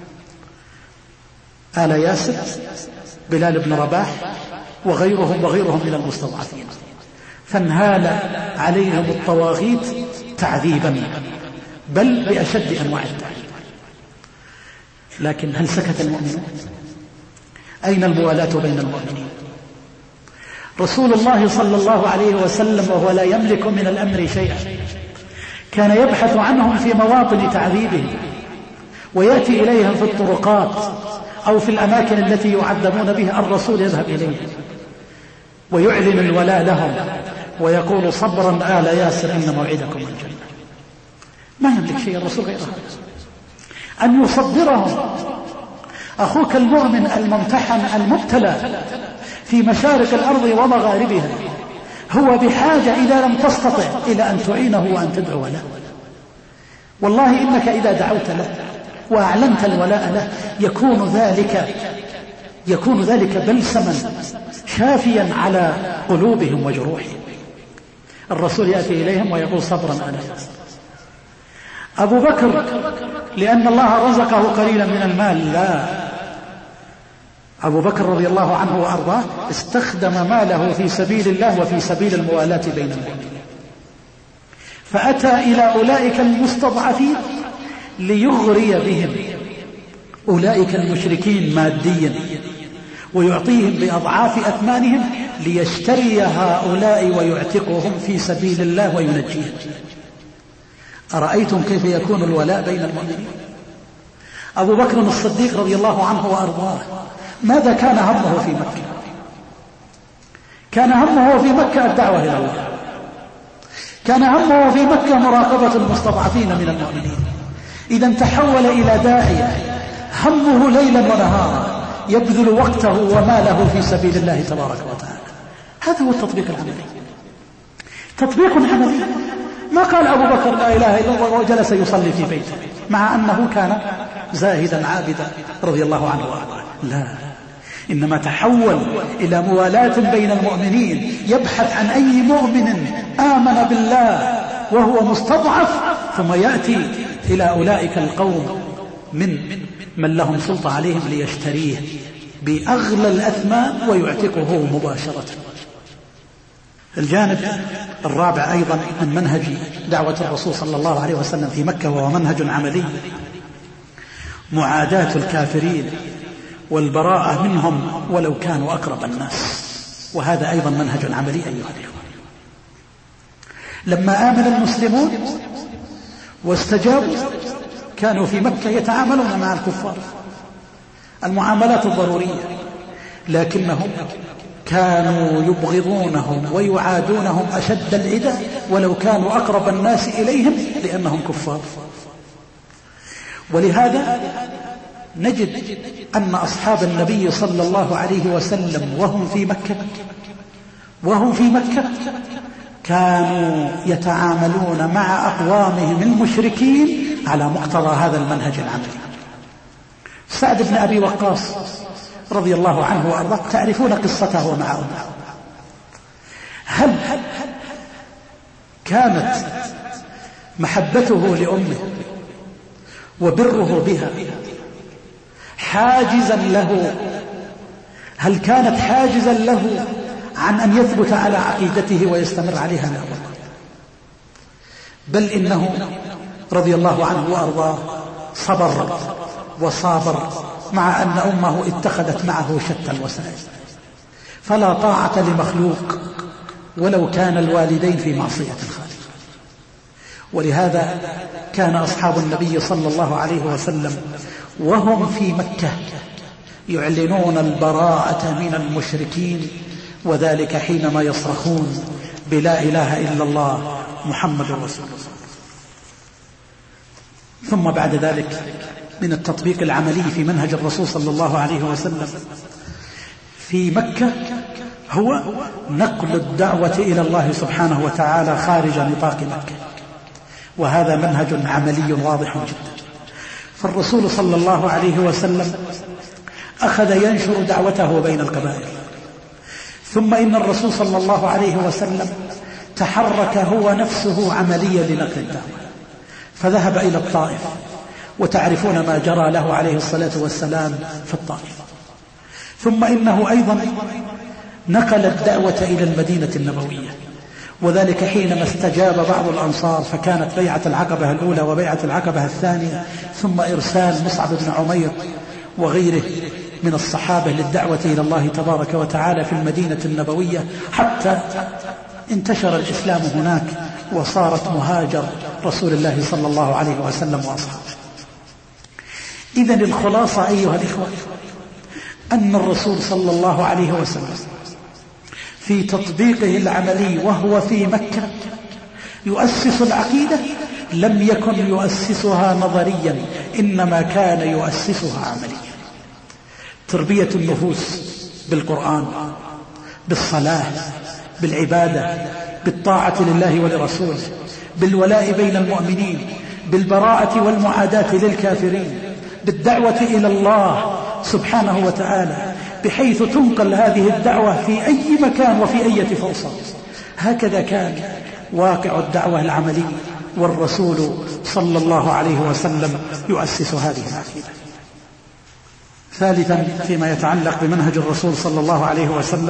آل ياسر، بلال بن رباح، وغيرهم من المستضعفين، فانهال عليهم الطواغيت تعذيبا بل بأشد أنواع التعذيب. لكن هل سكت المؤمنون؟ أين الموالاة بين المؤمنين؟ رسول الله صلى الله عليه وسلم وهو لا يملك من الأمر شيئا كان يبحث عنهم في مواطن تعذيبهم، ويأتي إليهم في الطرقات أو في الأماكن التي يعذبون بها. الرسول يذهب إليهم ويعلن الولاء لهم ويقول صبرا آل ياسر إن موعدكم الجنة. ما يملك شيء الرسول غير هذا، أن يصبرهم. أخوك المؤمن الممتحن المبتلى في مشارق الأرض ومغاربها هو بحاجة إذا لم تستطع إلى أن تعينه وأن تدعو له. والله إنك إذا دعوت له وأعلنت الولاء له يكون ذلك بلسما شافيا على قلوبهم وجروحهم. الرسول يأتي إليهم ويقول صبرا أنا. أبو بكر لأن الله رزقه قليلا من المال، لا، أبو بكر رضي الله عنه وأرضاه استخدم ماله في سبيل الله وفي سبيل الموالاة بين المؤمنين، فأتى إلى أولئك المستضعفين ليغري بهم أولئك المشركين ماديا ويعطيهم بأضعاف أثمانهم ليشتري هؤلاء ويعتقهم في سبيل الله وينجيهم. أرأيتم كيف يكون الولاء بين المؤمنين؟ أبو بكر الصديق رضي الله عنه وأرضاه ماذا كان همه في مكة؟ كان همه في مكة الدعوة إلى الله، كان همه في مكة مراقبة المستضعفين من المؤمنين. إذا تحول إلى داعية همه ليلا ونهارا يبذل وقته وماله في سبيل الله تبارك وتعالى. هذا هو التطبيق العملي، تطبيق عملي. ما قال أبو بكر لا إله إلا الله وجلس يصلي في بيته مع أنه كان زاهدا عابدا رضي الله عنه وأرضاه، لا، إنما تحول إلى موالاة بين المؤمنين، يبحث عن أي مؤمن آمن بالله وهو مستضعف ثم يأتي إلى أولئك القوم من لهم سلطة عليهم ليشتريه بأغلى الأثمان ويعتقه مباشرة. الجانب الرابع أيضا من منهج دعوة الرسول صلى الله عليه وسلم في مكة وهو منهج عملي، معاداة الكافرين والبراءة منهم ولو كانوا أقرب الناس، وهذا أيضا منهج عملي أيها الإخوة. لما آمن المسلمون واستجابوا كانوا في مكة يتعاملون مع الكفار المعاملات الضرورية، لكنهم كانوا يبغضونهم ويعادونهم أشد العداء ولو كانوا أقرب الناس إليهم لأنهم كفار. ولهذا نجد أن أصحاب النبي صلى الله عليه وسلم وهم في مكة كانوا يتعاملون مع أقوامهم المشركين على مقتضى هذا المنهج العملي. سعد بن أبي وقاص رضي الله عنه وأرضاه تعرفون قصته مع أمه. هل كانت محبته لأمه وبره بها حاجزا له؟ هل كانت حاجزا له عن أن يثبت على عقيدته ويستمر عليها؟ لا، بل إنه رضي الله عنه وأرضاه صبر وصابر مع أن أمه اتخذت معه شتى الوسائل، فلا طاعة لمخلوق ولو كان الوالدين في معصية الخالق. ولهذا كان أصحاب النبي صلى الله عليه وسلم وهم في مكة يعلنون البراءة من المشركين، وذلك حينما يصرخون بلا إله إلا الله محمد رسول الله. ثم بعد ذلك من التطبيق العملي في منهج الرسول صلى الله عليه وسلم في مكة هو نقل الدعوة إلى الله سبحانه وتعالى خارج نطاق مكة، وهذا منهج عملي واضح جدا. فالرسول صلى الله عليه وسلم أخذ ينشر دعوته بين القبائل، ثم إن الرسول صلى الله عليه وسلم تحرك هو نفسه عمليا لنقل الدعوة، فذهب إلى الطائف، وتعرفون ما جرى له عليه الصلاة والسلام في الطائف. ثم إنه أيضا نقل الدعوة إلى المدينة النبوية، وذلك حينما استجاب بعض الأنصار، فكانت بيعة العقبة الأولى وبيعة العقبة الثانية، ثم إرسال مصعب بن عمير وغيره من الصحابة للدعوة إلى الله تبارك وتعالى في المدينة النبوية، حتى انتشر الإسلام هناك وصارت مهاجر رسول الله صلى الله عليه وسلم وأصحابه. إذن الخلاصة أيها الإخوة أن الرسول صلى الله عليه وسلم في تطبيقه العملي وهو في مكة يؤسس العقيدة لم يكن يؤسسها نظريا، إنما كان يؤسسها عمليا. تربية النفوس بالقرآن، بالصلاة، بالعبادة، بالطاعة لله ولرسوله، بالولاء بين المؤمنين، بالبراءة والمعاداة للكافرين، بالدعوة إلى الله سبحانه وتعالى، بحيث تنقل هذه الدعوة في أي مكان وفي أي فرصة. هكذا كان واقع الدعوة العملي، والرسول صلى الله عليه وسلم يؤسس هذه العقيدة. ثالثا، فيما يتعلق بمنهج الرسول صلى الله عليه وسلم،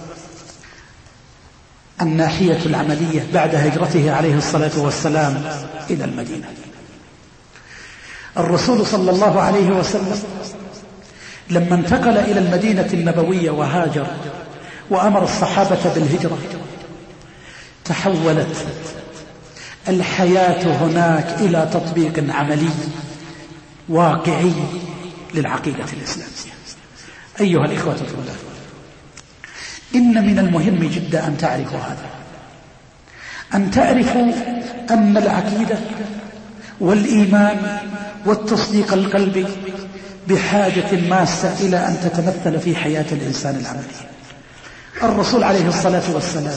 الناحية العملية بعد هجرته عليه الصلاة والسلام إلى المدينة. الرسول صلى الله عليه وسلم لما انتقل إلى المدينة النبوية وهاجر وأمر الصحابة بالهجرة، تحولت الحياة هناك إلى تطبيق عملي واقعي للعقيدة الإسلامية. أيها الإخوة الفضلاء، إن من المهم جدا أن تعرفوا هذا، أن تعرفوا أن العقيدة والإيمان والتصديق القلبي بحاجة ماسة إلى أن تتمثل في حياة الإنسان العملية. الرسول عليه الصلاة والسلام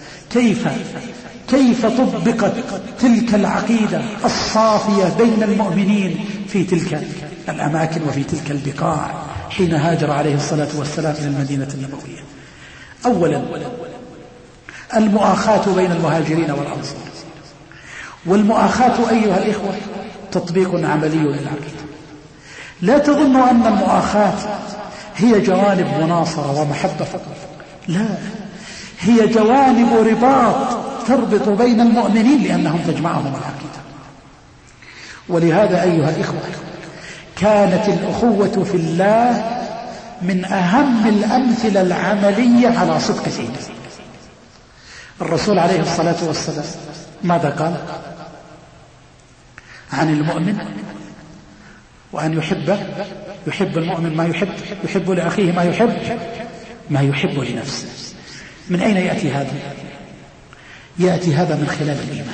كيف طبقت تلك العقيدة الصافية بين المؤمنين في تلك الأماكن وفي تلك البقاع حين هاجر عليه الصلاة والسلام إلى المدينة النبوية. أولا، المؤاخاة بين المهاجرين والأنصار. والمؤاخاة أيها الإخوة تطبيق عملي للعقيدة. لا تظنوا أن المؤاخاة هي جوانب مناصرة ومحبة فقط، لا، هي جوانب رباط تربط بين المؤمنين لأنهم تجمعهم العقيدة. ولهذا أيها الإخوة كانت الأخوة في الله من أهم الأمثلة العملية على صدق دينه. الرسول عليه الصلاة والسلام ماذا قال عن المؤمن؟ وأن يحب المؤمن ما يحب لأخيه ما يحب لنفسه. من أين يأتي هذا؟ يأتي هذا من خلال الإيمان.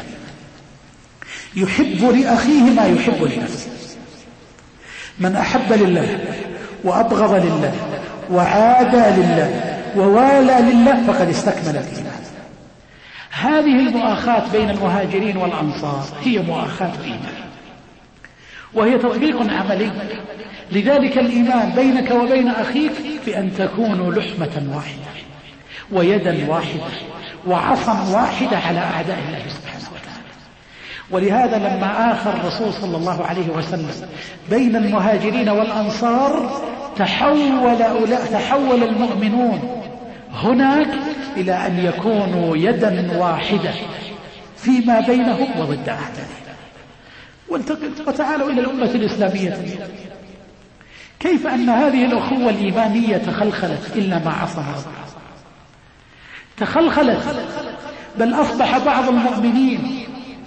يحب لأخيه ما يحب لنفسه. من أحب لله وأبغض لله وعادى لله ووالى لله فقد استكمل الإيمان. هذه المؤاخاة بين المهاجرين والأنصار هي مؤاخاة إيمان، وهي تطبيق عملي لذلك الإيمان بينك وبين أخيك بأن تكونوا لحمة واحدة ويدا واحدة وعصا واحدة على أعداء الله سبحانه وتعالى. ولهذا لما آخى الرسول صلى الله عليه وسلم بين المهاجرين والأنصار تحول المؤمنون هناك إلى أن يكونوا يدا واحدة فيما بينهم وضد أعدائهم. وتعالوا إلى الأمة الإسلامية، كيف أن هذه الأخوة الإيمانية تخلخلت إلا ما عصم ربها، تخلخلت، بل أصبح بعض المؤمنين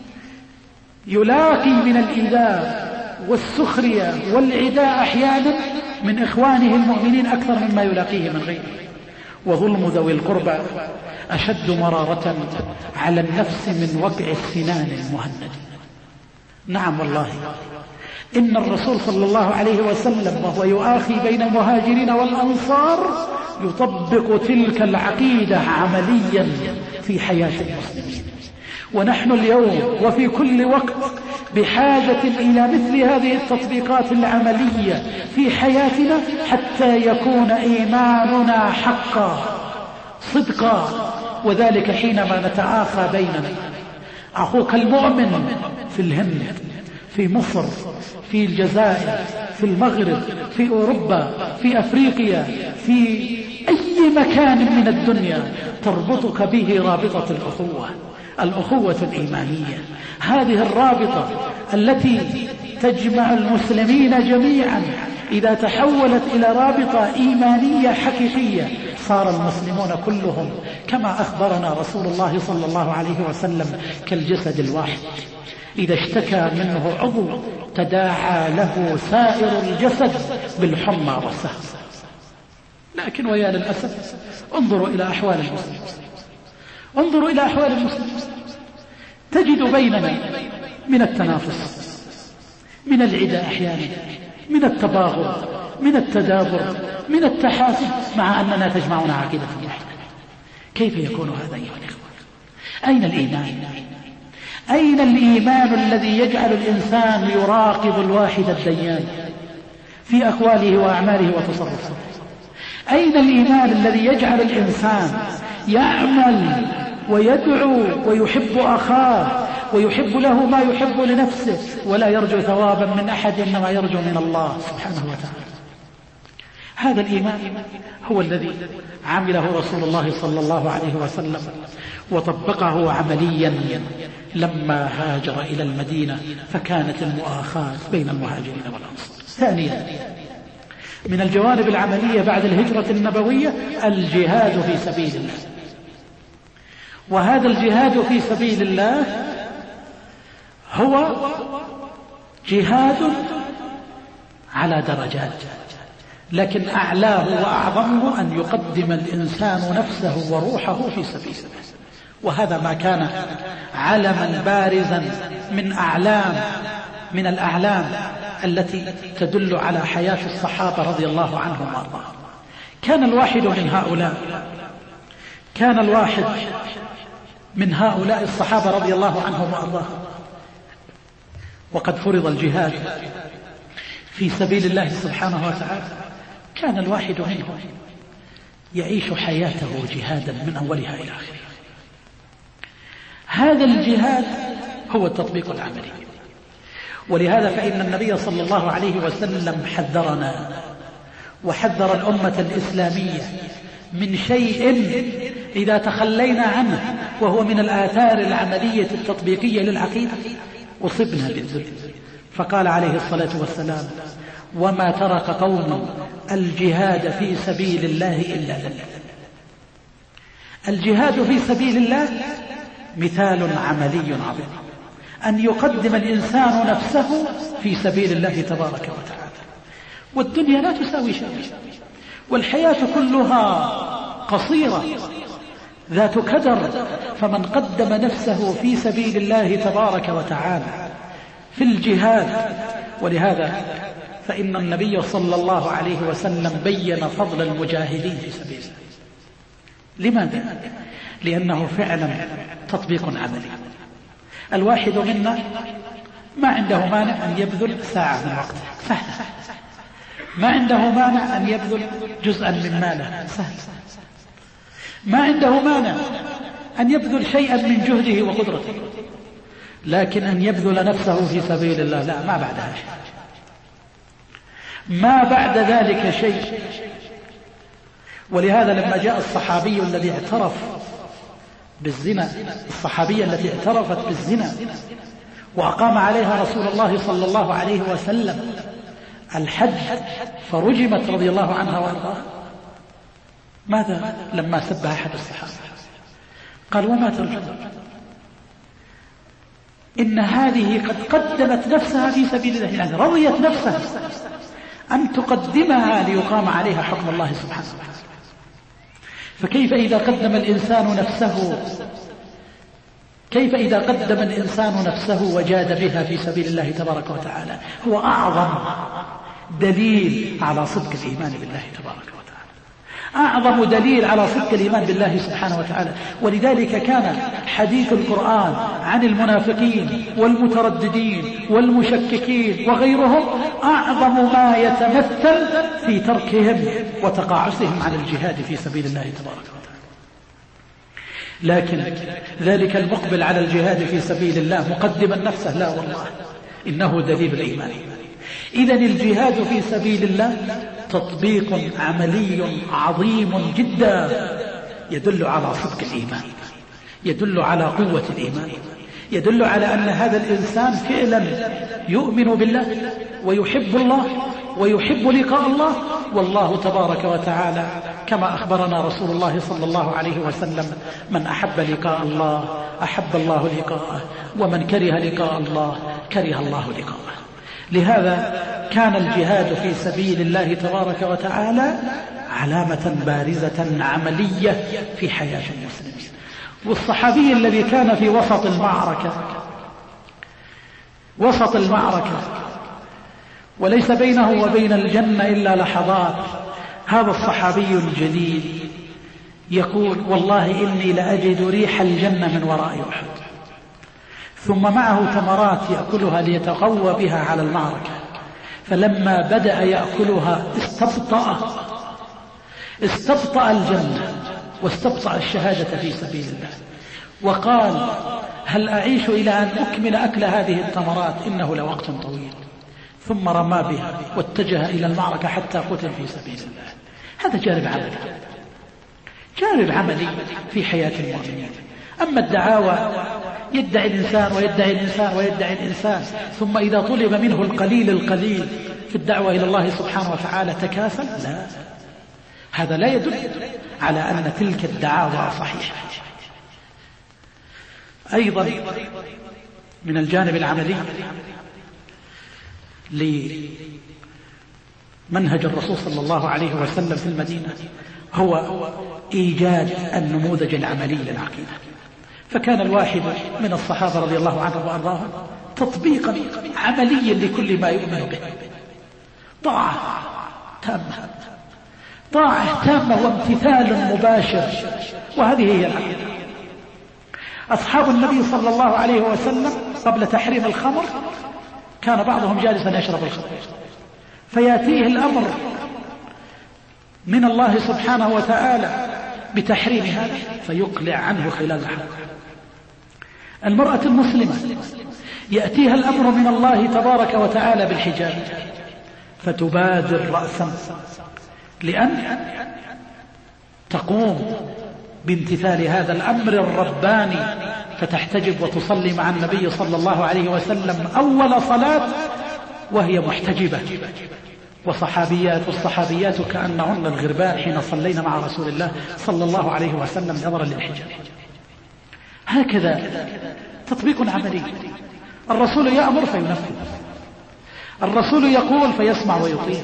يلاقي من الإيذاء والسخرية والعداء أحيانا من إخوانه المؤمنين أكثر مما يلاقيه من غيره. وظلم ذوي القربى أشد مرارة على النفس من وقع السنان المهند. نعم والله، إن الرسول صلى الله عليه وسلم وهو يؤاخي بين المهاجرين والأنصار يطبق تلك العقيدة عمليا في حياة المسلمين. ونحن اليوم وفي كل وقت بحاجة إلى مثل هذه التطبيقات العملية في حياتنا حتى يكون إيماننا حقا صدقا. وذلك حينما نتآخى بيننا، أخوك المؤمن في الهند، في مصر، في الجزائر، في المغرب، في أوروبا، في أفريقيا، في أي مكان من الدنيا تربطك به رابطة الأخوة الإيمانية. هذه الرابطة التي تجمع المسلمين جميعا إذا تحولت إلى رابطة إيمانية حقيقية صار المسلمون كلهم كما أخبرنا رسول الله صلى الله عليه وسلم كالجسد الواحد، إذا اشتكى منه عضو تداعى له سائر الجسد بالحمى والسهر. لكن ويا للأسف انظروا إلى أحوال المسلمين، انظروا إلى أحوال المسلمين، تجد بيننا من التنافس، من العداء أحيانا، من التباغض، من التدابر، من التحاسد، مع أننا تجمعنا عقيدة واحدة. كيف يكون هذا أيها الإخوة؟ أين الإيمان؟ أين الإيمان الذي يجعل الإنسان يراقب الواحد الديان في أقواله وأعماله وتصرفاته؟ أين الإيمان الذي يجعل الإنسان يعمل ويدعو ويحب أخاه ويحب له ما يحب لنفسه ولا يرجو ثوابا من أحد إنما يرجو من الله سبحانه وتعالى؟ هذا الإيمان هو الذي عمله رسول الله صلى الله عليه وسلم وطبقه عمليا لما هاجر إلى المدينة، فكانت المؤاخاة بين المهاجرين والأنصار. ثانيا، من الجوانب العملية بعد الهجرة النبوية الجهاد في سبيل الله. وهذا الجهاد في سبيل الله هو جهاد على درجات، لكن أعلاه وأعظمه أن يقدم الإنسان نفسه وروحه في سبيل الله. وهذا ما كان علما بارزا من الأعلام التي تدل على حياة الصحابة رضي الله عنهم وارضاهم. كان الواحد من هؤلاء الصحابة رضي الله عنهم وارضاهم وقد فرض الجهاد في سبيل الله سبحانه وتعالى، كان الواحد منهم يعيش حياته جهادا من أولها إلى آخرها. هذا الجهاد هو التطبيق العملي. ولهذا فإن النبي صلى الله عليه وسلم حذرنا وحذر الأمة الإسلامية من شيء إذا تخلينا عنه، وهو من الآثار العملية التطبيقية للعقيدة، أصبنا بالذل. فقال عليه الصلاة والسلام: وما ترك قوم الجهاد في سبيل الله إلا ذل. الجهاد في سبيل الله مثال عملي عظيم، أن يقدم الإنسان نفسه في سبيل الله تبارك وتعالى. والدنيا لا تساوي شيء، والحياة كلها قصيرة ذات كدر، فمن قدم نفسه في سبيل الله تبارك وتعالى في الجهاد. ولهذا فإن النبي صلى الله عليه وسلم بين فضل المجاهدين في سبيل الله. لماذا؟ لأنه فعلا تطبيق عملي. الواحد منا ما عنده مانع أن يبذل ساعة من وقته، سهل. ما عنده مانع أن يبذل جزءا من ماله، سهل. ما عنده مانع أن يبذل شيئا من جهده وقدرته، لكن أن يبذل نفسه في سبيل الله لا، ما بعدها شيء، ما بعد ذلك شيء. ولهذا لما جاء الصحابي الذي اعترف بالزنا، الصحابية التي اعترفت بالزنا وأقام عليها رسول الله صلى الله عليه وسلم الحد فرجمت رضي الله عنها وارضاها، ماذا لما سب أحد الصحابة؟ قال: وما ترجم؟ إن هذه قد قدمت نفسها في سبيل الله، يعني رضيت نفسها أن تقدمها ليقام عليها حكم الله سبحانه وتعالى. فكيف إذا قدم الإنسان نفسه وجاد بها في سبيل الله تبارك وتعالى؟ هو أعظم دليل على صدق الإيمان بالله تبارك وتعالى، أعظم دليل على صدق الإيمان بالله سبحانه وتعالى. ولذلك كان حديث القرآن عن المنافقين والمترددين والمشككين وغيرهم أعظم ما يتمثل في تركهم وتقاعسهم عن الجهاد في سبيل الله تبارك وتعالى. لكن ذلك المقبل على الجهاد في سبيل الله مقدما نفسه، لا والله إنه دليل الإيمان. إذن الجهاد في سبيل الله تطبيق عملي عظيم جدا يدل على صدق الإيمان، يدل على قوة الإيمان، يدل على أن هذا الإنسان فعلا يؤمن بالله ويحب الله ويحب لقاء الله. والله تبارك وتعالى كما أخبرنا رسول الله صلى الله عليه وسلم: من أحب لقاء الله أحب الله لقاءه، ومن كره لقاء الله كره الله لقاءه. لهذا كان الجهاد في سبيل الله تبارك وتعالى علامة بارزة عملية في حياة المسلمين. والصحابي الذي كان في وسط المعركة وليس بينه وبين الجنة إلا لحظات، هذا الصحابي الجليل يقول والله إني لأجد ريح الجنة من وراء أحد، ثم معه تمرات يأكلها ليتقوى بها على المعركة، فلما بدأ يأكلها استبطأ الجنة واستبطأ الشهادة في سبيل الله، وقال هل أعيش إلى أن أكمل أكل هذه التمرات؟ إنه لوقت طويل. ثم رمى بها واتجه إلى المعركة حتى قتل في سبيل الله. هذا جانب عملي في حياة المؤمنين. أما الدعاوى يدعي الإنسان ويدعي الإنسان ثم إذا طلب منه القليل في الدعوة إلى الله سبحانه وتعالى تكاسل، لا، هذا لا يدل على أن تلك الدعاوى صحيحة. أيضا من الجانب العملي لمنهج الرسول صلى الله عليه وسلم في المدينة هو إيجاد النموذج العملي للعقيدة. فكان الواحد من الصحابة رضي الله عنهم وأرضاهم تطبيقا عمليا لكل ما يؤمن به، طاعة تامة وامتثال مباشر، وهذه هي العقيدة. أصحاب النبي صلى الله عليه وسلم قبل تحريم الخمر كان بعضهم جالسا يشرب الخمر، فيأتيه الأمر من الله سبحانه وتعالى بتحريم هذا فيقلع عنه خلال الحلقة. المرأة المسلمة يأتيها الأمر من الله تبارك وتعالى بالحجاب فتبادر رأسا لأن تقوم بامتثال هذا الأمر الرباني، فتحتجب وتصلي مع النبي صلى الله عليه وسلم أول صلاة وهي محتجبة، والصحابيات كأنهن الغربان حين صلينا مع رسول الله صلى الله عليه وسلم نظرا للحجاب. هكذا تطبيق عملي. الرسول يأمر فينفذ، الرسول يقول فيسمع ويطيع.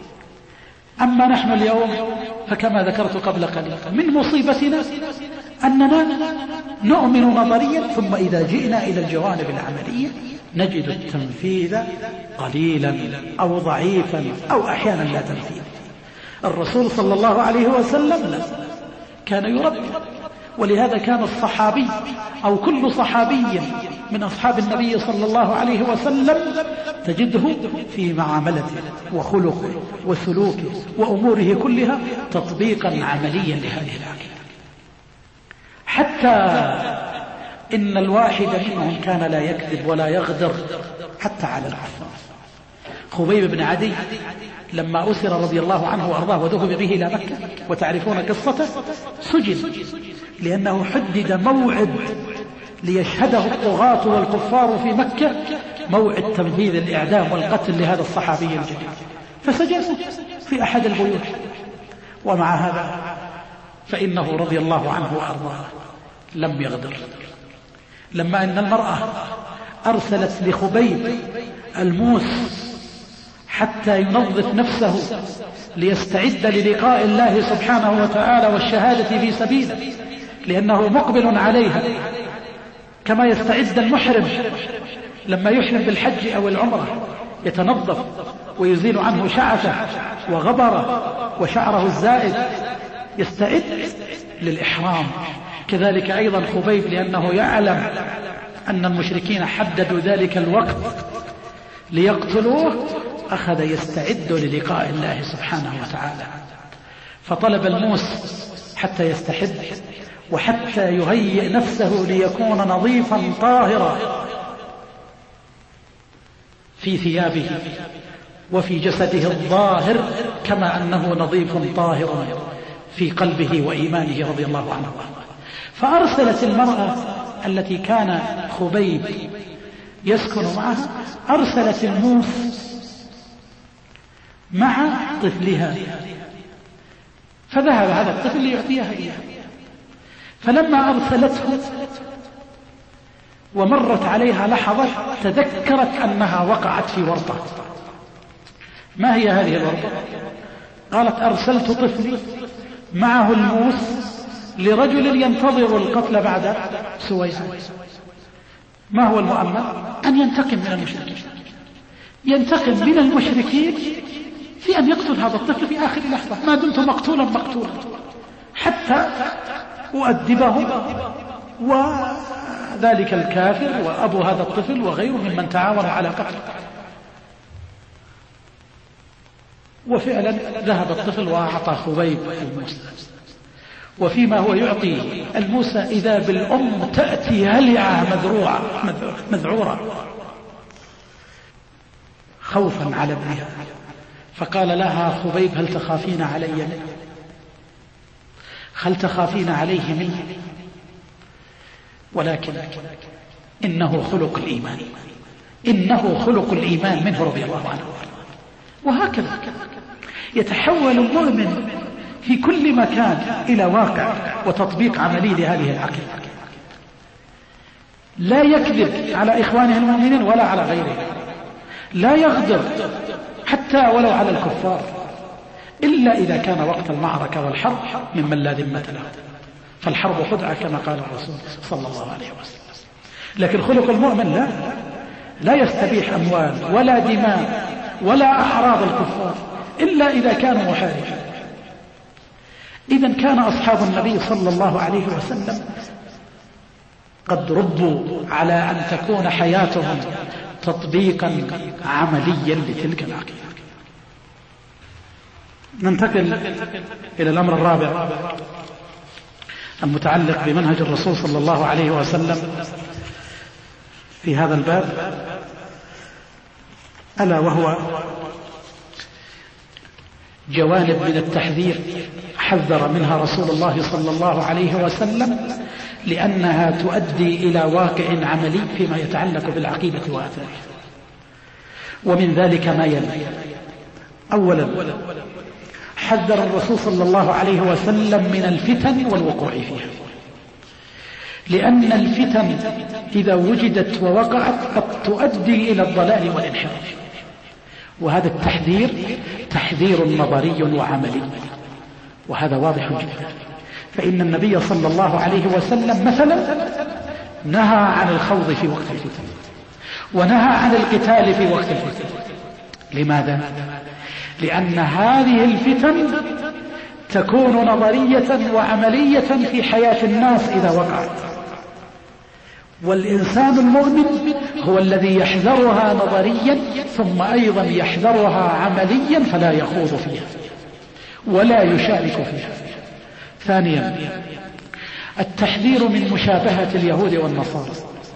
أما نحن اليوم فكما ذكرت قبل قليل من مصيبتنا أننا نؤمن نظريا، ثم إذا جئنا إلى الجوانب العملية نجد التنفيذ قليلا أو ضعيفا أو أحيانا لا تنفيذ. الرسول صلى الله عليه وسلم كان يربي، ولهذا كان الصحابي أو كل صحابي من أصحاب النبي صلى الله عليه وسلم تجده في معاملته وخلقه وسلوكه وأموره كلها تطبيقا عمليا لهذه العقيدة. حتى إن الواحد منهم كان لا يكذب ولا يغدر حتى على العفو. خبيب بن عدي لما أسر رضي الله عنه وأرضاه وذهب به إلى مكة وتعرفون قصته، سجن لأنه حدد موعد ليشهده الطغاة والكفار في مكة، موعد تنفيذ الإعدام والقتل لهذا الصحابي الجليل، فسجن في أحد البيوت. ومع هذا فإنه رضي الله عنه وأرضاه لم يغدر. لما أن المرأة أرسلت لخبيب الموس حتى ينظف نفسه ليستعد للقاء الله سبحانه وتعالى والشهادة في سبيله، لأنه مقبل عليها كما يستعد المحرم لما يحرم بالحج أو العمرة، يتنظف ويزيل عنه شعثه وغبره وشعره الزائد، يستعد للإحرام. كذلك أيضا خبيب لأنه يعلم أن المشركين حددوا ذلك الوقت ليقتلوه، أخذ يستعد للقاء الله سبحانه وتعالى، فطلب الموس حتى يستحد وحتى يهيئ نفسه ليكون نظيفا طاهرا في ثيابه وفي جسده الظاهر، كما أنه نظيف طاهر في قلبه وإيمانه رضي الله عنه. فأرسلت المرأة التي كان خبيب يسكن معها، أرسلت الموس مع طفلها، فذهب هذا الطفل ليعطيها إياه. فلما أرسلته ومرت عليها لحظة تذكرت أنها وقعت في ورطة. ما هي هذه الورطة؟ قالت أرسلت طفلي معه الموس لرجل ينتظر القتل بعد سويها. ما هو المؤمل؟ أن ينتقم من المشركين، ينتقم من المشركين في أن يقتل هذا الطفل في آخر لحظة، ما دمت مقتولا حتى أؤدبه، وذلك الكافر وأبو هذا الطفل وغيره ممن تعاونوا على قتله. وفعلا ذهب الطفل وأعطى خبيب الموسى، وفيما هو يعطي الموسى إذا بالأم تأتي هلعة مذعورة خوفا على ابنها، فقال لها خبيب: هل تخافين علي منه؟ هل تخافين عليه منه؟ ولكن إنه خلق الإيمان، إنه خلق الإيمان منه رضي الله عنه. وهكذا يتحول المؤمن في كل مكان إلى واقع وتطبيق عملي لهذه العقيدة، لا يكذب على إخوانه المؤمنين ولا على غيرهم، لا يغدر حتى ولو على الكفار، إلا إذا كان وقت المعركة والحرب ممن لا ذمة له، فالحرب خدعة كما قال الرسول صلى الله عليه وسلم. لكن خلق المؤمن لا يستبيح أموال ولا دماء ولا أعراض الكفار إلا إذا كانوا محاربين. إذن كان أصحاب النبي صلى الله عليه وسلم قد ربوا على أن تكون حياتهم تطبيقا عمليا لتلك العقيدة. ننتقل إلى الأمر الرابع المتعلق بمنهج الرسول صلى الله عليه وسلم في هذا الباب، ألا وهو جوانب من التحذير حذر منها رسول الله صلى الله عليه وسلم، لأنها تؤدي إلى واقع عملي فيما يتعلق بالعقيدة وآثارها. ومن ذلك ما يلي: أولا، حذر الرسول صلى الله عليه وسلم من الفتن والوقوع فيها، لأن الفتن إذا وجدت ووقعت قد تؤدي إلى الضلال والانحراف، وهذا التحذير تحذير نظري وعملي، وهذا واضح جدا. فإن النبي صلى الله عليه وسلم مثلا نهى عن الخوض في وقت الفتن، ونهى عن القتال في وقت الفتن. لماذا؟ لأن هذه الفتن تكون نظرية وعملية في حياة الناس إذا وقعت، والإنسان المؤمن هو الذي يحذرها نظريا ثم أيضا يحذرها عمليا، فلا يخوض فيها ولا يشارك فيها. ثانيا، التحذير من مشابهة اليهود والنصارى،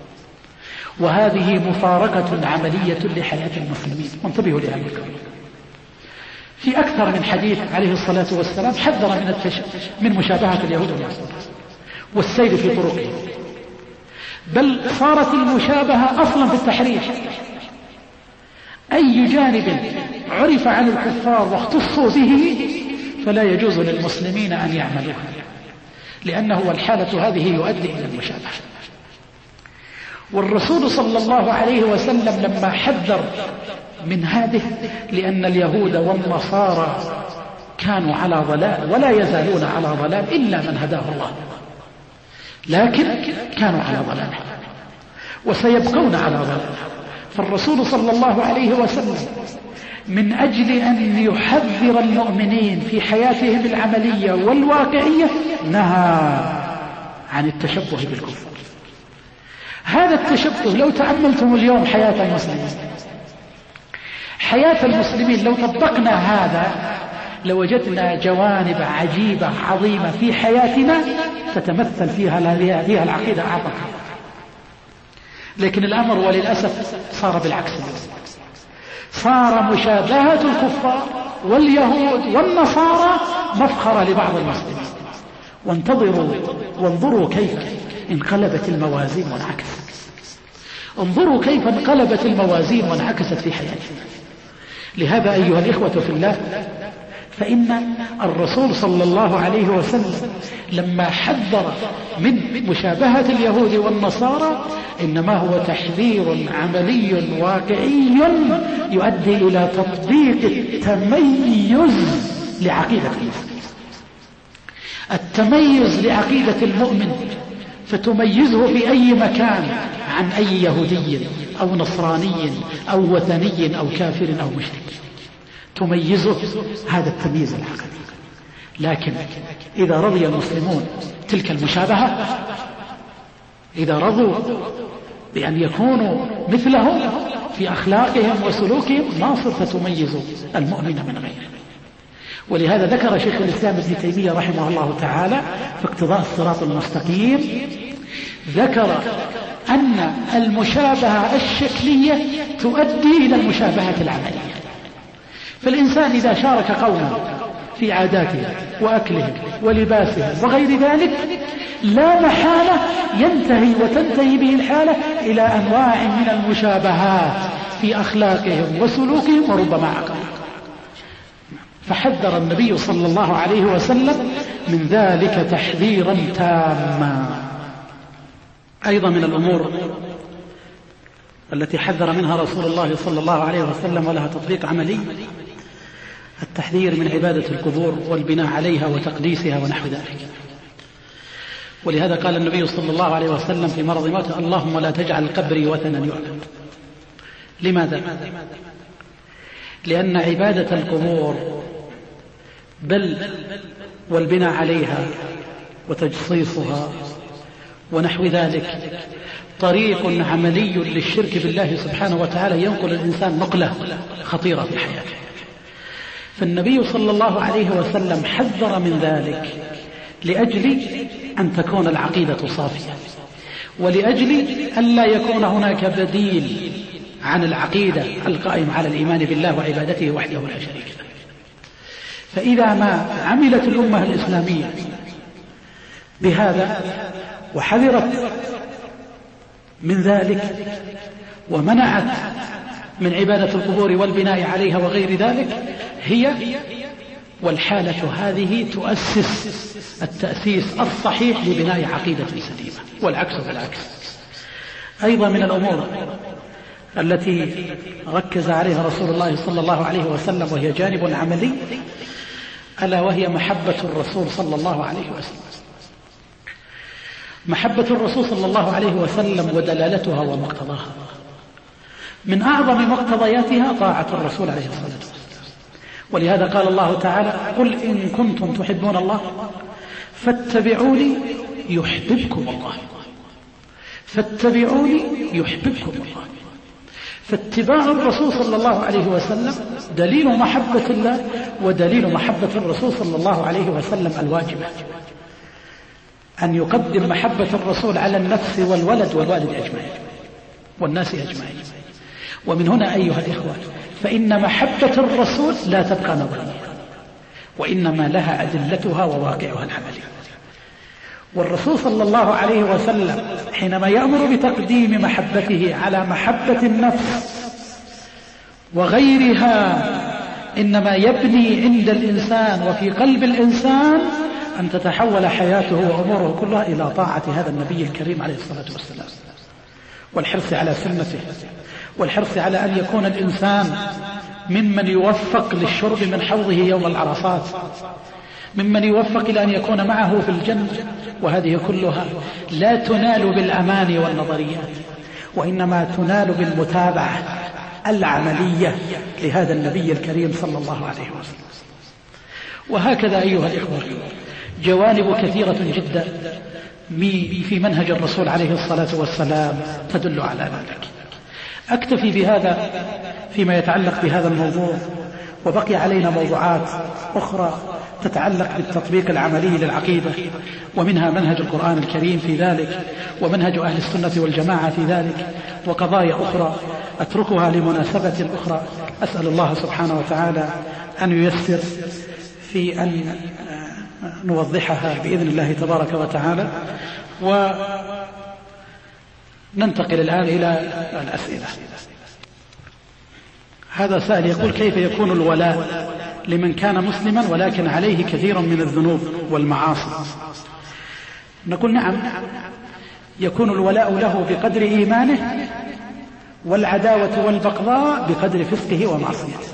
وهذه مفارقة عملية لحياة المسلمين. وانتبهوا لهذا الكلام، في أكثر من حديث عليه الصلاة والسلام حذر من مشابهة اليهود والنصارى والسير في طرقهم، بل صارت المشابهة أصلا في التحريف. أي جانب عرف عن الكفار واختصوا به فلا يجوز للمسلمين أن يعملوها، لأنه والحالة هذه يؤدي إلى المشابهة. والرسول صلى الله عليه وسلم لما حذر من هذه، لأن اليهود والنصارى كانوا على ضلال ولا يزالون على ضلال إلا من هداه الله، لكن كانوا على ضلال وسيبقون على ضلال. فالرسول صلى الله عليه وسلم من أجل أن يحذر المؤمنين في حياتهم العملية والواقعية نهى عن التشبه بالكفار. هذا التشبه لو تأملتم اليوم حياة المسلمين لو طبقنا هذا لوجدنا جوانب عجيبة عظيمة في حياتنا تتمثل فيها العقيدة أعظم. لكن الأمر وللأسف صار بالعكس، صار مشابهة الكفار واليهود والنصارى مفخرة لبعض المسلمين. وانظروا كيف انقلبت الموازين وانعكست، انظروا كيف انقلبت الموازين وانعكست في حياتنا. لهذا أيها الإخوة في الله، فإن الرسول صلى الله عليه وسلم لما حذر من مشابهة اليهود والنصارى إنما هو تحذير عملي واقعي يؤدي إلى تطبيق التميز لعقيدة المسلم، التميز لعقيدة المؤمن، فتميزه في أي مكان عن أي يهودي أو نصراني أو وثني أو كافر أو مشرك، تميزه هذا التمييز العقدي. لكن إذا رضي المسلمون تلك المشابهة، إذا رضوا بأن يكونوا مثلهم في أخلاقهم وسلوكهم، ما صرت تميز المؤمن من غيره. ولهذا ذكر شيخ الإسلام ابن تيمية رحمه الله تعالى في اقتضاء الصراط المستقيم، ذكر أن المشابهة الشكلية تؤدي إلى المشابهة العملية. فالإنسان إذا شارك قوما في عاداتهم وأكلهم ولباسهم وغير ذلك، لا محالة ينتهي وتنتهي به الحالة إلى أنواع من المشابهات في أخلاقهم وسلوكهم وربما عقلهم. فحذر النبي صلى الله عليه وسلم من ذلك تحذيرا تاما. أيضا من الأمور التي حذر منها رسول الله صلى الله عليه وسلم ولها تطبيق عملي التحذير من عبادة القبور والبناء عليها وتقديسها ونحو ذلك. ولهذا قال النبي صلى الله عليه وسلم في مرض موته: اللهم لا تجعل قبري وثنا يعبد. لماذا؟ لأن عبادة القبور بل والبناء عليها وتجصيصها ونحو ذلك طريق عملي للشرك بالله سبحانه وتعالى، ينقل الإنسان نقلة خطيرة في حياته. فالنبي صلى الله عليه وسلم حذر من ذلك لأجل أن تكون العقيدة صافية، ولأجل أن لا يكون هناك بديل عن العقيدة القائم على الإيمان بالله وعبادته وحده لا شريك له. فإذا ما عملت الأمة الإسلامية بهذا وحذرت من ذلك ومنعت من عبادة القبور والبناء عليها وغير ذلك، هي والحالة هذه تؤسس التأسيس الصحيح لبناء عقيدة سليمة، والعكس بالعكس. أيضا من الأمور التي ركز عليها رسول الله صلى الله عليه وسلم وهي جانب عملي، ألا وهي محبة الرسول صلى الله عليه وسلم. محبة الرسول صلى الله عليه وسلم ودلالتها ومقتضاها، من أعظم مقتضياتها طاعة الرسول عليه الصلاة والسلام. ولهذا قال الله تعالى: قل إن كنتم تحبون الله فاتبعوني يحببكم الله. فاتبعوني يحببكم الله. فاتباع الرسول صلى الله عليه وسلم دليل محبة الله ودليل محبة الرسول صلى الله عليه وسلم الواجبة، أن يقدم محبة الرسول على النفس والولد والوالد أجمعين والناس أجمعين. ومن هنا أيها الإخوة، فإن محبة الرسول لا تبقى نظرية، وإنما لها أدلتها وواقعها العملي. والرسول صلى الله عليه وسلم حينما يأمر بتقديم محبته على محبة النفس وغيرها، إنما يبني عند الإنسان وفي قلب الإنسان أن تتحول حياته وأموره كلها إلى طاعة هذا النبي الكريم عليه الصلاة والسلام، والحرص على سنته، والحرص على أن يكون الإنسان ممن يوفق للشرب من حوضه يوم العرصات، ممن يوفق إلى أن يكون معه في الجنة. وهذه كلها لا تنال بالأماني والنظريات، وإنما تنال بالمتابعة العملية لهذا النبي الكريم صلى الله عليه وسلم. وهكذا أيها الإخوة جوانب كثيرة جدا في منهج الرسول عليه الصلاة والسلام تدل على ذلك. أكتفي بهذا فيما يتعلق بهذا الموضوع، وبقي علينا موضوعات أخرى تتعلق بالتطبيق العملي للعقيدة، ومنها منهج القرآن الكريم في ذلك، ومنهج أهل السنة والجماعة في ذلك، وقضايا أخرى أتركها لمناسبة أخرى. أسأل الله سبحانه وتعالى أن ييسر في أن نوضحها بإذن الله تبارك وتعالى. وننتقل الآن إلى الأسئلة. هذا سائل يقول: كيف يكون الولاء لمن كان مسلما ولكن عليه كثير من الذنوب والمعاصي؟ نقول: نعم، يكون الولاء له بقدر إيمانه، والعداوة والبغضاء بقدر فسقه ومعصيته.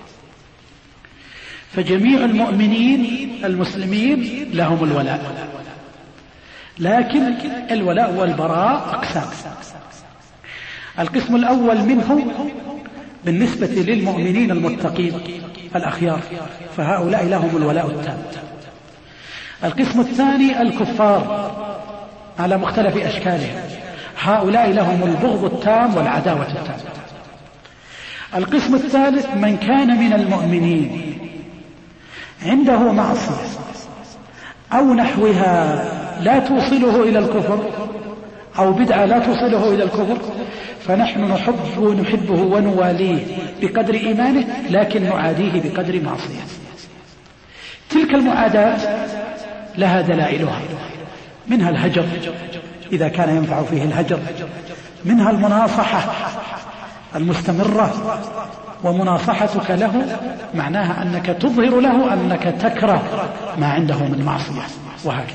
فجميع المؤمنين المسلمين لهم الولاء، لكن الولاء والبراء أقسام. القسم الأول منه بالنسبة للمؤمنين المتقين الأخيار، فهؤلاء لهم الولاء التام. القسم الثاني الكفار على مختلف أشكالهم، هؤلاء لهم البغض التام والعداوة التامة. القسم الثالث من كان من المؤمنين عنده معصية أو نحوها لا توصله إلى الكفر، أو بدعة لا توصله إلى الكفر، فنحن نحبه ونواليه بقدر إيمانه، لكن نعاديه بقدر معصيته. تلك المعاداة لها دلائلها، منها الهجر إذا كان ينفع فيه الهجر، منها المناصحة المستمرة، ومناصحتك له معناها أنك تظهر له أنك تكره ما عنده من معصية، وهكذا.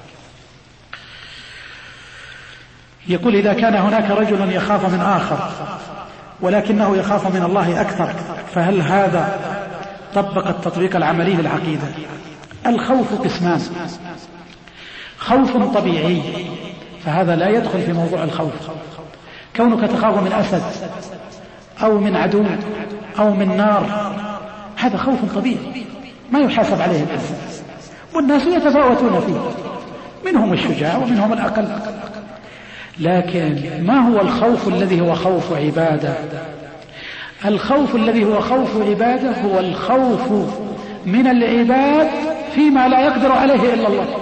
يقول إذا كان هناك رجل يخاف من آخر ولكنه يخاف من الله أكثر، فهل هذا طبق التطبيق العملي للعقيدة؟ الخوف قسمان: خوف طبيعي، فهذا لا يدخل في موضوع الخوف، كونك تخاف من أسد أو من عدو أو من نار، هذا خوف طبيعي ما يحاسب عليه الإنسان، والناس يتفاوتون فيه، منهم الشجاع ومنهم الأقل. لكن ما هو الخوف الذي هو خوف عبادة؟ الخوف الذي هو خوف عبادة هو الخوف من العباد فيما لا يقدر عليه إلا الله،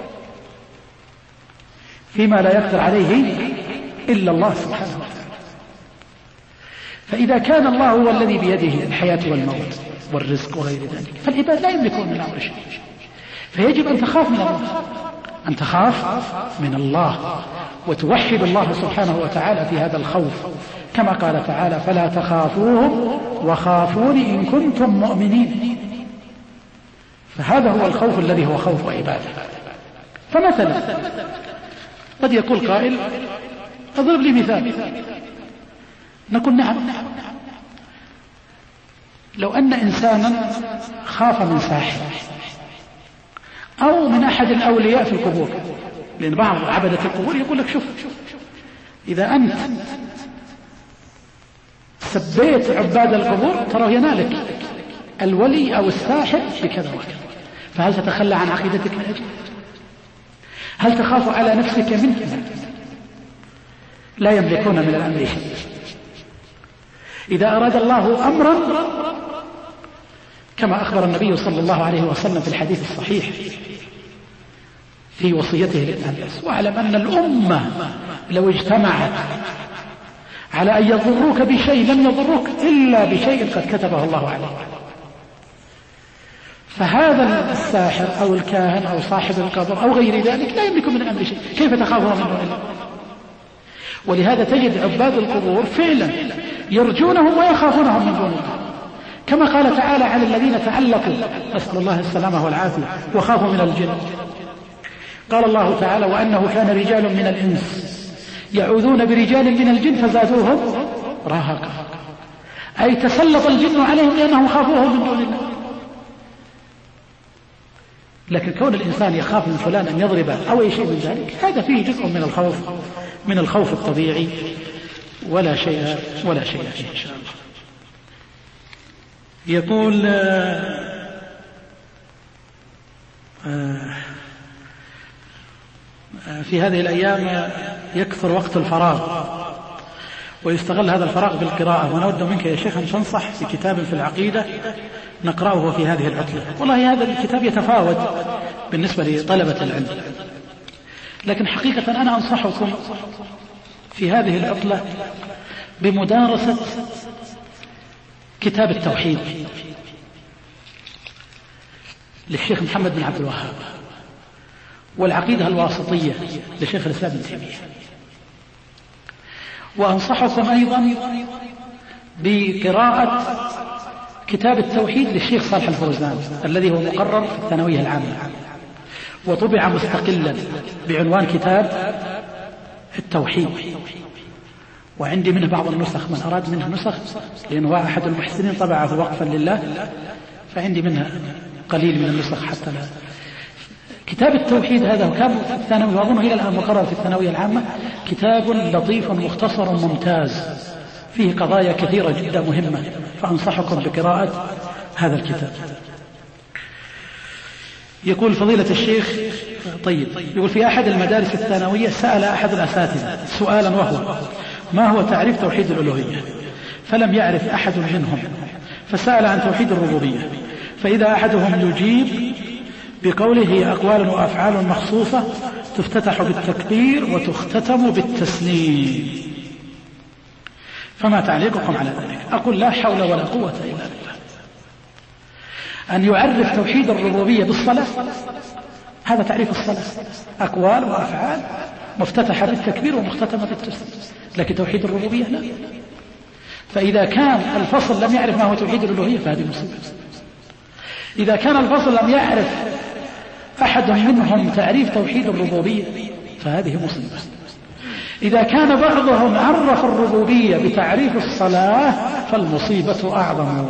فيما لا يقدر عليه إلا الله سبحانه وتعالى. فإذا كان الله هو الذي بيده الحياة والموت والرزق وغير ذلك، فالعباد لا يملكون من أمر شيء، فيجب أن تخاف من الله، أن تخاف من الله وتوحد الله سبحانه وتعالى في هذا الخوف، كما قال تعالى: فلا تخافوهم وخافوني إن كنتم مؤمنين. فهذا هو الخوف الذي هو خوف عبادة. فمثلا قد يقول قائل: اضرب لي مثال. نقول: نعم، لو أن إنسانا خاف من ساحر أو من أحد الأولياء في القبور، لأن بعض عبدة القبور يقول لك: شوف إذا أنت سبيت عباد القبور ترى ينالك الولي أو الساحر بكذا وكذا، فهل تتخلى عن عقيدتك من أجل؟ هل تخاف على نفسك منه؟ لا يملكون من الأمر شيء. إذا أراد الله أمرا كما أخبر النبي صلى الله عليه وسلم في الحديث الصحيح في وصيته للناس: واعلم أن الأمة لو اجتمعت على أن يضروك بشيء لم يضروك إلا بشيء قد كتبه الله عليه. فهذا الساحر أو الكاهن أو صاحب القبر أو غير ذلك لا يملك من الأمر شيء، كيف تخافون من دون الله؟ ولهذا تجد عباد القبور فعلا يرجونهم ويخافونهم من دون الله، كما قال تعالى على الذين تعلقوا، نسأل الله السلامة والعافية، وخافوا من الجن. قال الله تعالى: وأنه كان رجال من الإنس يعوذون برجال من الجن فزادوهم رهقا، أي تسلط الجن عليهم لأنهم خافوهم من دون الله. لكن كون الإنسان يخاف من فلان أن يضرب أو أي شيء من ذلك، هذا فيه جزء من الخوف الطبيعي، ولا شيء فيه إن شاء الله. يقول في هذه الأيام يكثر وقت الفراغ ويستغل هذا الفراغ بالقراءة، ونود منك يا شيخ أن تنصح في كتاب في العقيدة نقرأه في هذه العطلة. والله هذا الكتاب يتفاوت بالنسبة لطلبة العلم، لكن حقيقة أنا أنصحكم في هذه العطلة بمدارسة كتاب التوحيد للشيخ محمد بن عبد الوهاب، والعقيدة الواسطية لشيخ الإسلام ابن تيمية. وأنصحكم أيضا بقراءة كتاب التوحيد للشيخ صالح الفوزان الذي هو مقرر في الثانوية العامة، وطبع مستقلا بعنوان كتاب التوحيد، وعندي منه بعض النسخ، من أراد منه نسخ لأنه أحد المحسنين طبعه وقفا لله، فعندي منها قليل من النسخ حتى لا. كتاب التوحيد هذا كان في الثانوي وأظنه إلى الآن مقرر في الثانوية العامة، كتاب لطيف مختصر ممتاز فيه قضايا كثيرة جدا مهمة، فأنصحكم بقراءة هذا الكتاب. يقول فضيلة الشيخ طيب، يقول في أحد المدارس الثانوية سأل أحد الأساتذة سؤالا وهو: ما هو تعريف توحيد الألوهية؟ فلم يعرف أحد منهم، فسأل عن توحيد الربوبية، فإذا أحدهم يجيب بقوله هي أقوال وأفعال مخصوصة تفتتح بالتكبير وتختتم بالتسليم، فما تعليقكم على ذلك؟ أقول لا حول ولا قوة إلا بالله. أن يعرف توحيد الربوبية بالصلاة، هذا تعريف الصلاة، أقوال وأفعال مفتتحة بالتكبير ومختتمة بالتسليم، لكن توحيد الربوبية لا. فإذا كان الفصل لم يعرف ما هو توحيد الألوهية فهذه مصيبة. إذا كان الفصل لم يعرف أحد منهم تعريف توحيد الربوبية فهذه مصيبة. إذا كان بعضهم عرف الربوبية بتعريف الصلاة فالمصيبة أعظم.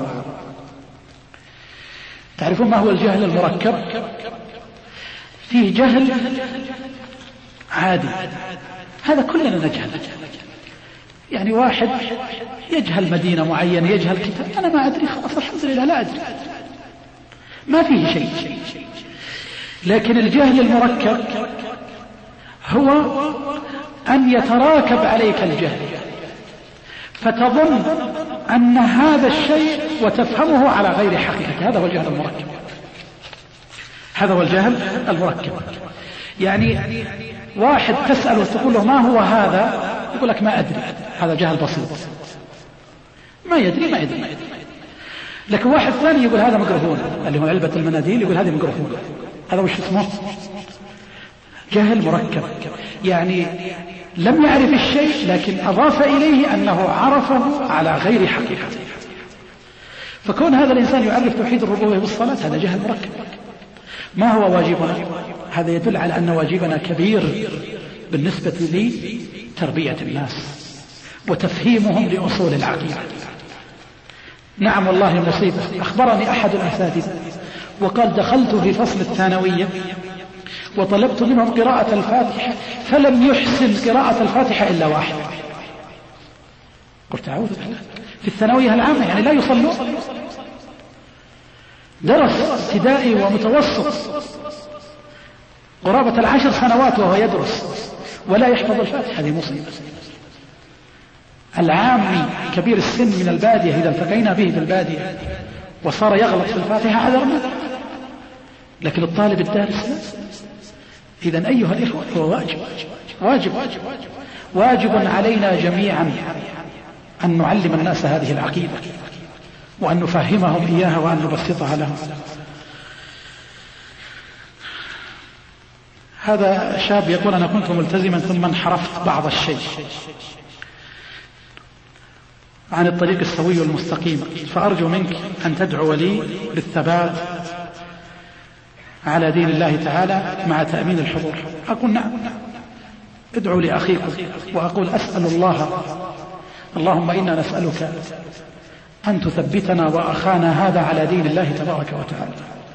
تعرفون ما هو الجهل المركب؟ فيه جهل عادي، هذا كلنا نجهل. يعني واحد يجهل مدينة معينة، يجهل كتاب، أنا ما أدري، خلاص الحمد لله لا أدري، ما فيه شيء. لكن الجهل المركب هو أن يتراكب عليك الجهل فتظن أن هذا الشيء وتفهمه على غير حقيقته، هذا هو الجهل المركب. هذا هو الجهل المركب. يعني واحد تسأله وتقول له ما هو هذا، يقول لك ما أدري، هذا جهل بسيط، ما يدري. لكن واحد ثاني يقول هذا مقرهون، اللي هو علبة المناديل، يقول هذه مقرهون، هذا وش اسمه؟ جهل مركب. يعني لم يعرف الشيء لكن أضاف إليه أنه عرفه على غير حقيقته. فكون هذا الإنسان يعرف توحيد الربوبية بالصلاة هذا جهل مركب. ما هو واجبنا؟ هذا يدل على أن واجبنا كبير بالنسبة لتربية الناس وتفهيمهم لأصول العقيدة. نعم والله مصيبة. أخبرني أحد الأساتذة وقال دخلت في فصل الثانوية وطلبت منهم قراءة الفاتحة فلم يحسن قراءة الفاتحة إلا واحد. قلت أعوذ بالله، في الثانوية العامة يعني لا يصلون، درس ابتدائي ومتوسط قرابة 10 سنوات وهو يدرس ولا يحفظ الفاتحة، هذه مصيبة. العامي كبير السن من البادية إذا التقينا به في البادية وصار يغلط في الفاتحة عذرنا، لكن الطالب الدارس لا. إذن أيها الإخوة هو واجب علينا جميعا أن نعلم الناس هذه العقيدة وأن نفهمهم إياها وأن نبسطها لهم. هذا شاب يقول أنا كنت ملتزما ثم انحرفت بعض الشيء عن الطريق السوي والمستقيم، فأرجو منك أن تدعو لي بالثبات على دين الله تعالى مع تأمين الحضور. أقول نعم، ادعوا لأخيكم. وأقول أسأل الله اللهم إنا نسألك أن تثبتنا وأخانا هذا على دين الله تبارك وتعالى.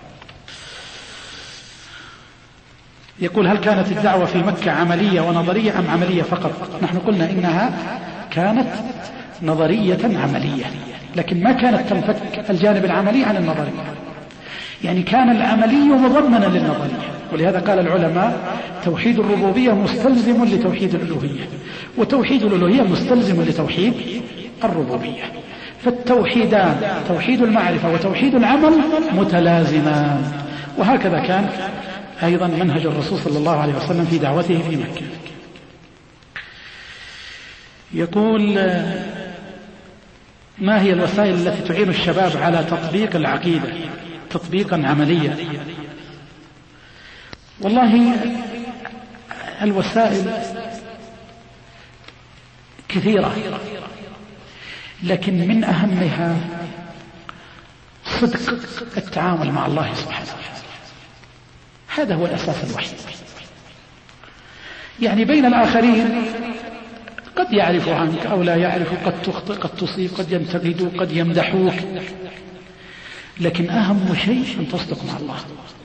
يقول هل كانت الدعوة في مكة عملية ونظرية أم عملية فقط؟ نحن قلنا إنها كانت نظرية عملية، لكن ما كانت تنفك الجانب العملي عن النظرية، يعني كان العملي مضمنا للنظرية. ولهذا قال العلماء توحيد الربوبية مستلزم لتوحيد الألوهية، وتوحيد الألوهية مستلزم لتوحيد الربوبية، فالتوحيدان توحيد المعرفة وتوحيد العمل متلازمان. وهكذا كان أيضا منهج الرسول صلى الله عليه وسلم في دعوته في مكة. يقول ما هي الوسائل التي تعين الشباب على تطبيق العقيدة تطبيقا عمليا؟ والله الوسائل كثيرة، لكن من أهمها صدق التعامل مع الله سبحانه وتعالى، هذا هو الأساس الوحيد. يعني بين الآخرين قد يعرفوا عنك أو لا يعرفوا، قد تخطئ قد تصيب، قد ينتقدوا قد يمدحوك، لكن أهم شيء أن تصدق مع الله،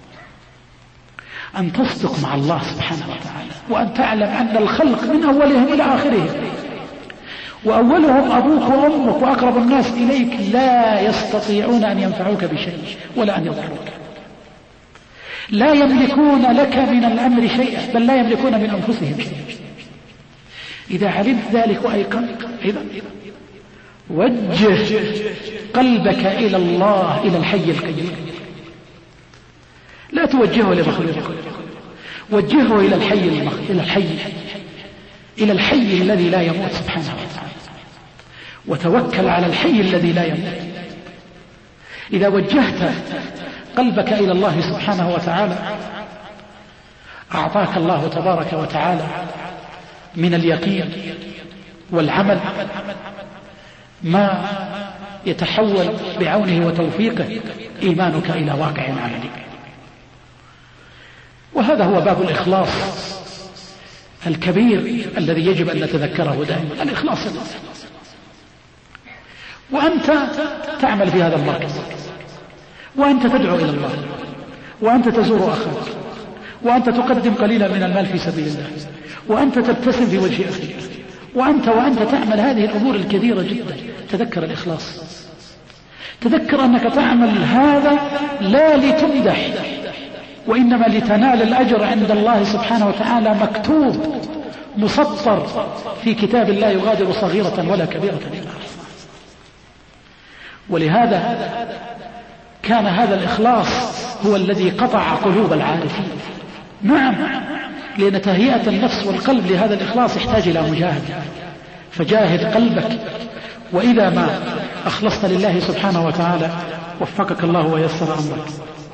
أن تصدق مع الله سبحانه وتعالى، وأن تعلم أن الخلق من أولهم إلى آخرهم، وأولهم أبوك وأمك وأقرب الناس إليك، لا يستطيعون أن ينفعوك بشيء ولا أن يضروك. لا يملكون لك من الأمر شيئا، بل لا يملكون من أنفسهم شيئا. إذا علمت ذلك وأيقنت، إذا وجه قلبك إلى الله، إلى الحي القيوم. لا توجهه لمخلوق، وجهه إلى إلى الحي الذي لا يموت سبحانه وتعالى، وتوكل على الحي الذي لا يموت. إذا وجهت قلبك إلى الله سبحانه وتعالى أعطاك الله تبارك وتعالى من اليقين والعمل ما يتحول بعونه وتوفيقه إيمانك إلى واقع عملي. وهذا هو باب الإخلاص الكبير الذي يجب أن نتذكره دائما، الإخلاص. وأنت تعمل في هذا المركز، وأنت تدعو إلى الله، وأنت تزور أخاك، وأنت تقدم قليلا من المال في سبيل الله، وأنت تبتسم في وجه أخيك، وأنت تعمل هذه الأمور الكثيرة جدا. تذكر الإخلاص، تذكر أنك تعمل هذا لا لتمدح، وإنما لتنال الأجر عند الله سبحانه وتعالى، مكتوب مسطر في كتاب الله يغادر صغيرة ولا كبيرة إلا أحصاها. ولهذا كان هذا الإخلاص هو الذي قطع قلوب العارفين. نعم، لأن تهيئة النفس والقلب لهذا الإخلاص يحتاج إلى مجاهدة، فجاهد قلبك، وإذا ما أخلصت لله سبحانه وتعالى وفقك الله ويسر أمرك.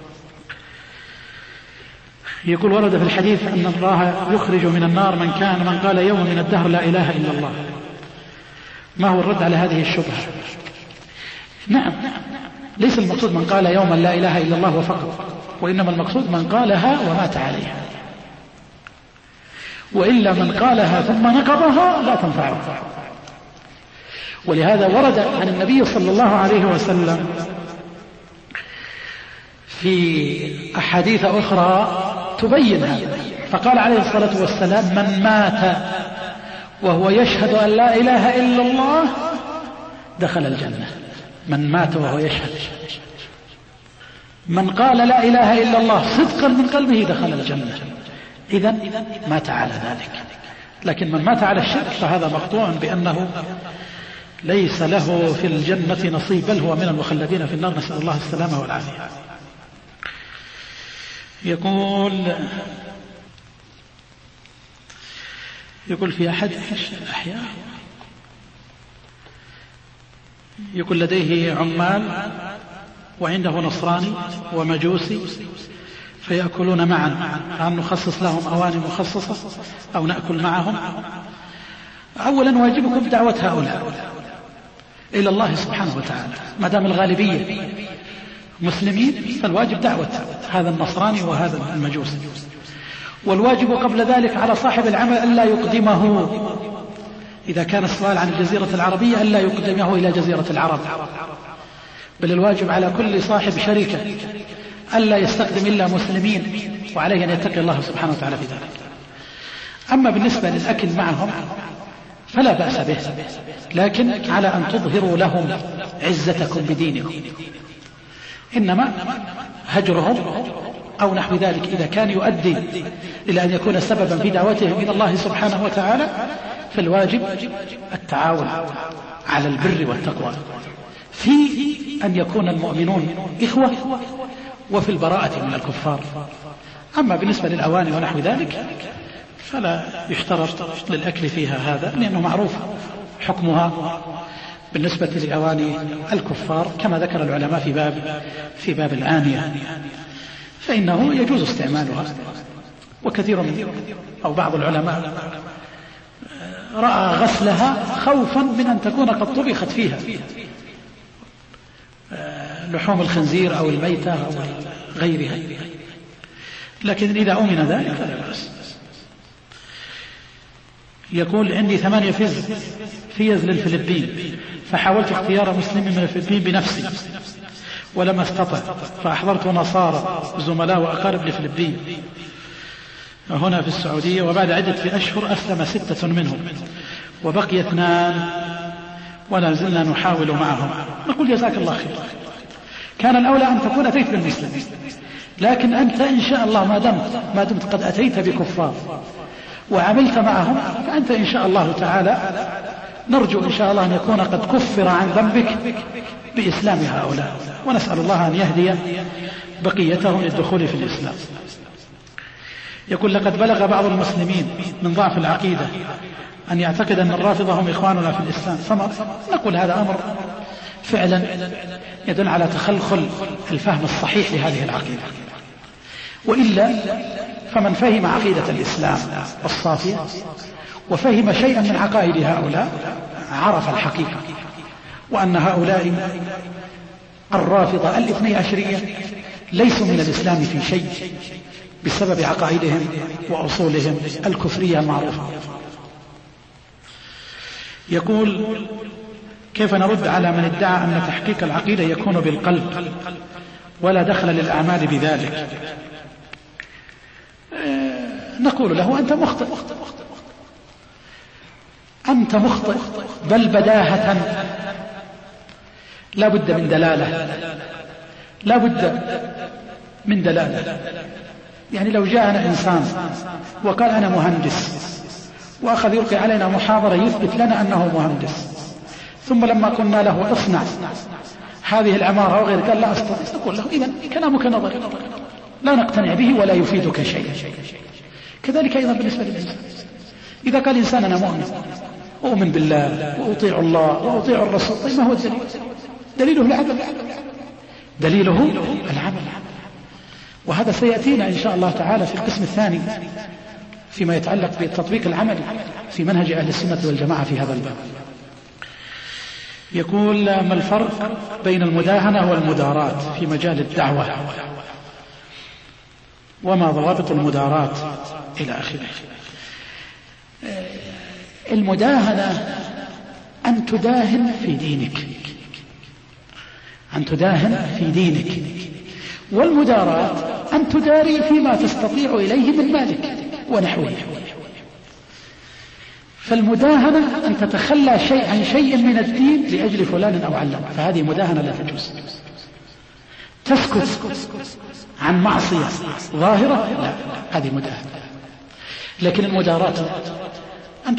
يقول ورد في الحديث أن الله يخرج من النار من قال يوم من الدهر لا إله إلا الله. ما هو الرد على هذه الشبهة؟ نعم، ليس المقصود من قال يوما لا إله إلا الله وفقط، وإنما المقصود من قالها ومات عليها، وإلا من قالها ثم نقضها لا تنفعه. ولهذا ورد عن النبي صلى الله عليه وسلم في أحاديث أخرى تبين هذا، فقال عليه الصلاة والسلام: من مات وهو يشهد أن لا إله إلا الله دخل الجنة. من مات وهو يشهد، من قال لا إله إلا الله صدقا من قلبه دخل الجنة. إذن مات على ذلك. لكن من مات على الشرك فهذا مقطوع بأنه ليس له في الجنة نصيب، بل هو من المخلدين في النار، نسأل الله السلامة والعافية. يقول في أحد الأحياء، يقول لديه عمال وعنده نصراني ومجوسي فيأكلون معا، هل نخصص لهم أواني مخصصة أو نأكل معهم؟ أولا واجبكم دعوة هؤلاء إلى الله سبحانه وتعالى، ما دام الغالبية مسلمين فالواجب دعوة هذا النصراني وهذا المجوسي. والواجب قبل ذلك على صاحب العمل ألا يقدمه، إذا كان السؤال عن الجزيرة العربية ألا يقدمه إلى جزيرة العرب، بل الواجب على كل صاحب شركة ألا يستخدم إلا مسلمين، وعليه أن يتقي الله سبحانه وتعالى في ذلك. أما بالنسبة للأكل معهم فلا بأس به، لكن على أن تظهروا لهم عزتكم بدينكم، إنما هجرهم أو نحو ذلك إذا كان يؤدي إلى أن يكون سببا في دعوتهم إلى الله سبحانه وتعالى فالواجب التعاون على البر والتقوى، في أن يكون المؤمنون إخوة وفي البراءة من الكفار. أما بالنسبة للأواني ونحو ذلك فلا يشترط للأكل فيها هذا، لأنه معروف حكمها بالنسبة لأواني الكفار كما ذكر العلماء في باب الآنية، فإنه يجوز استعمالها. وكثير من أو بعض العلماء رأى غسلها خوفا من أن تكون قد طبخت فيها لحوم الخنزير أو الميتة أو غيرها، لكن إذا أمن ذلك فلا بأس. يقول عندي 8 فيز للفلبين، فحاولت اختيار مسلم من الفلبين بنفسي ولم استطع، فأحضرت نصارى زملاء وأقارب للفلبين هنا في السعودية، وبعد عدة أشهر أسلم 6 منهم وبقي 2 ولا زلنا نحاول معهم. نقول جزاك الله خير، كان الأولى أن تكون أتيت بالمسلمين، لكن أنت إن شاء الله ما دمت قد أتيت بكفار وعملت معهم، فأنت إن شاء الله تعالى نرجو إن شاء الله أن يكون قد كفر عن ذنبك بإسلام هؤلاء، ونسأل الله أن يهدي بقيتهم للدخول في الإسلام. يقول: لقد بلغ بعض المسلمين من ضعف العقيدة أن يعتقد أن الرافضة هم إخواننا في الإسلام، نقول هذا أمر فعلا يدل على تخلخل الفهم الصحيح لهذه العقيدة، وإلا فمن فهم عقيدة الإسلام الصافية وفهم شيئا من عقائد هؤلاء عرف الحقيقة، وأن هؤلاء الرافضة الاثني عشرية ليسوا من الإسلام في شيء بسبب عقائدهم وأصولهم الكفرية المعروفة. يقول: كيف نرد على من ادعى أن تحقيق العقيدة يكون بالقلب ولا دخل للأعمال بذلك؟ نقول له: أنت مخطئ بل بداهة، لا بد من دلالة. يعني لو جاءنا إنسان وقال أنا مهندس وأخذ يلقي علينا محاضرة يثبت لنا أنه مهندس، ثم لما قلنا له اصنع هذه العمارة وغير قال لا أستطيع، نقول له: إذن كلامك نظري لا نقتنع به ولا يفيدك شيئا. كذلك أيضا بالنسبة للإنسان، إذا قال إنسان أنا أؤمن بالله وأطيع الله وأطيع الرسول، طيب ما هو الدليل؟ دليله العمل. وهذا سيأتينا إن شاء الله تعالى في القسم الثاني فيما يتعلق بالتطبيق العملي في منهج أهل السنة والجماعة في هذا الباب. يقول: ما الفرق بين المداهنة والمداراة في مجال الدعوة، وما ضوابط المداراة إلى آخره؟ المداهنة أن تداهن في دينك، والمداراة أن تداري فيما تستطيع إليه من مالك ونحوه. فالمداهنة أن تتخلى عن شيء من الدين لأجل فلان أو علم، فهذه مداهنة لا تجوز. تسكت عن معصية ظاهرة، لا، هذه مداهنة. لكن المداراة أن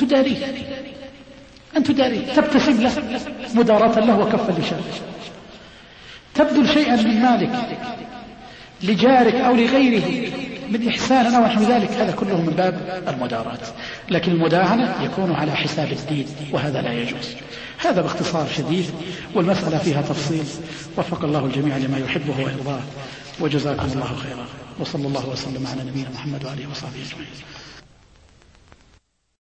تداري تبتسم له مداراة له وكفا لشر، تبذل شيئا من مالك لجارك أو لغيره من إحسان أو نحو ذلك، هذا كله من باب المداراة. لكن المداهنة يكون على حساب الدين، وهذا لا يجوز. هذا باختصار شديد، والمسألة فيها تفصيل. وفق الله الجميع لما يحبه ويرضاه، وجزاكم الله خيرا، وصلى الله وسلم على نبينا محمد وآله وصحبه أجمعين.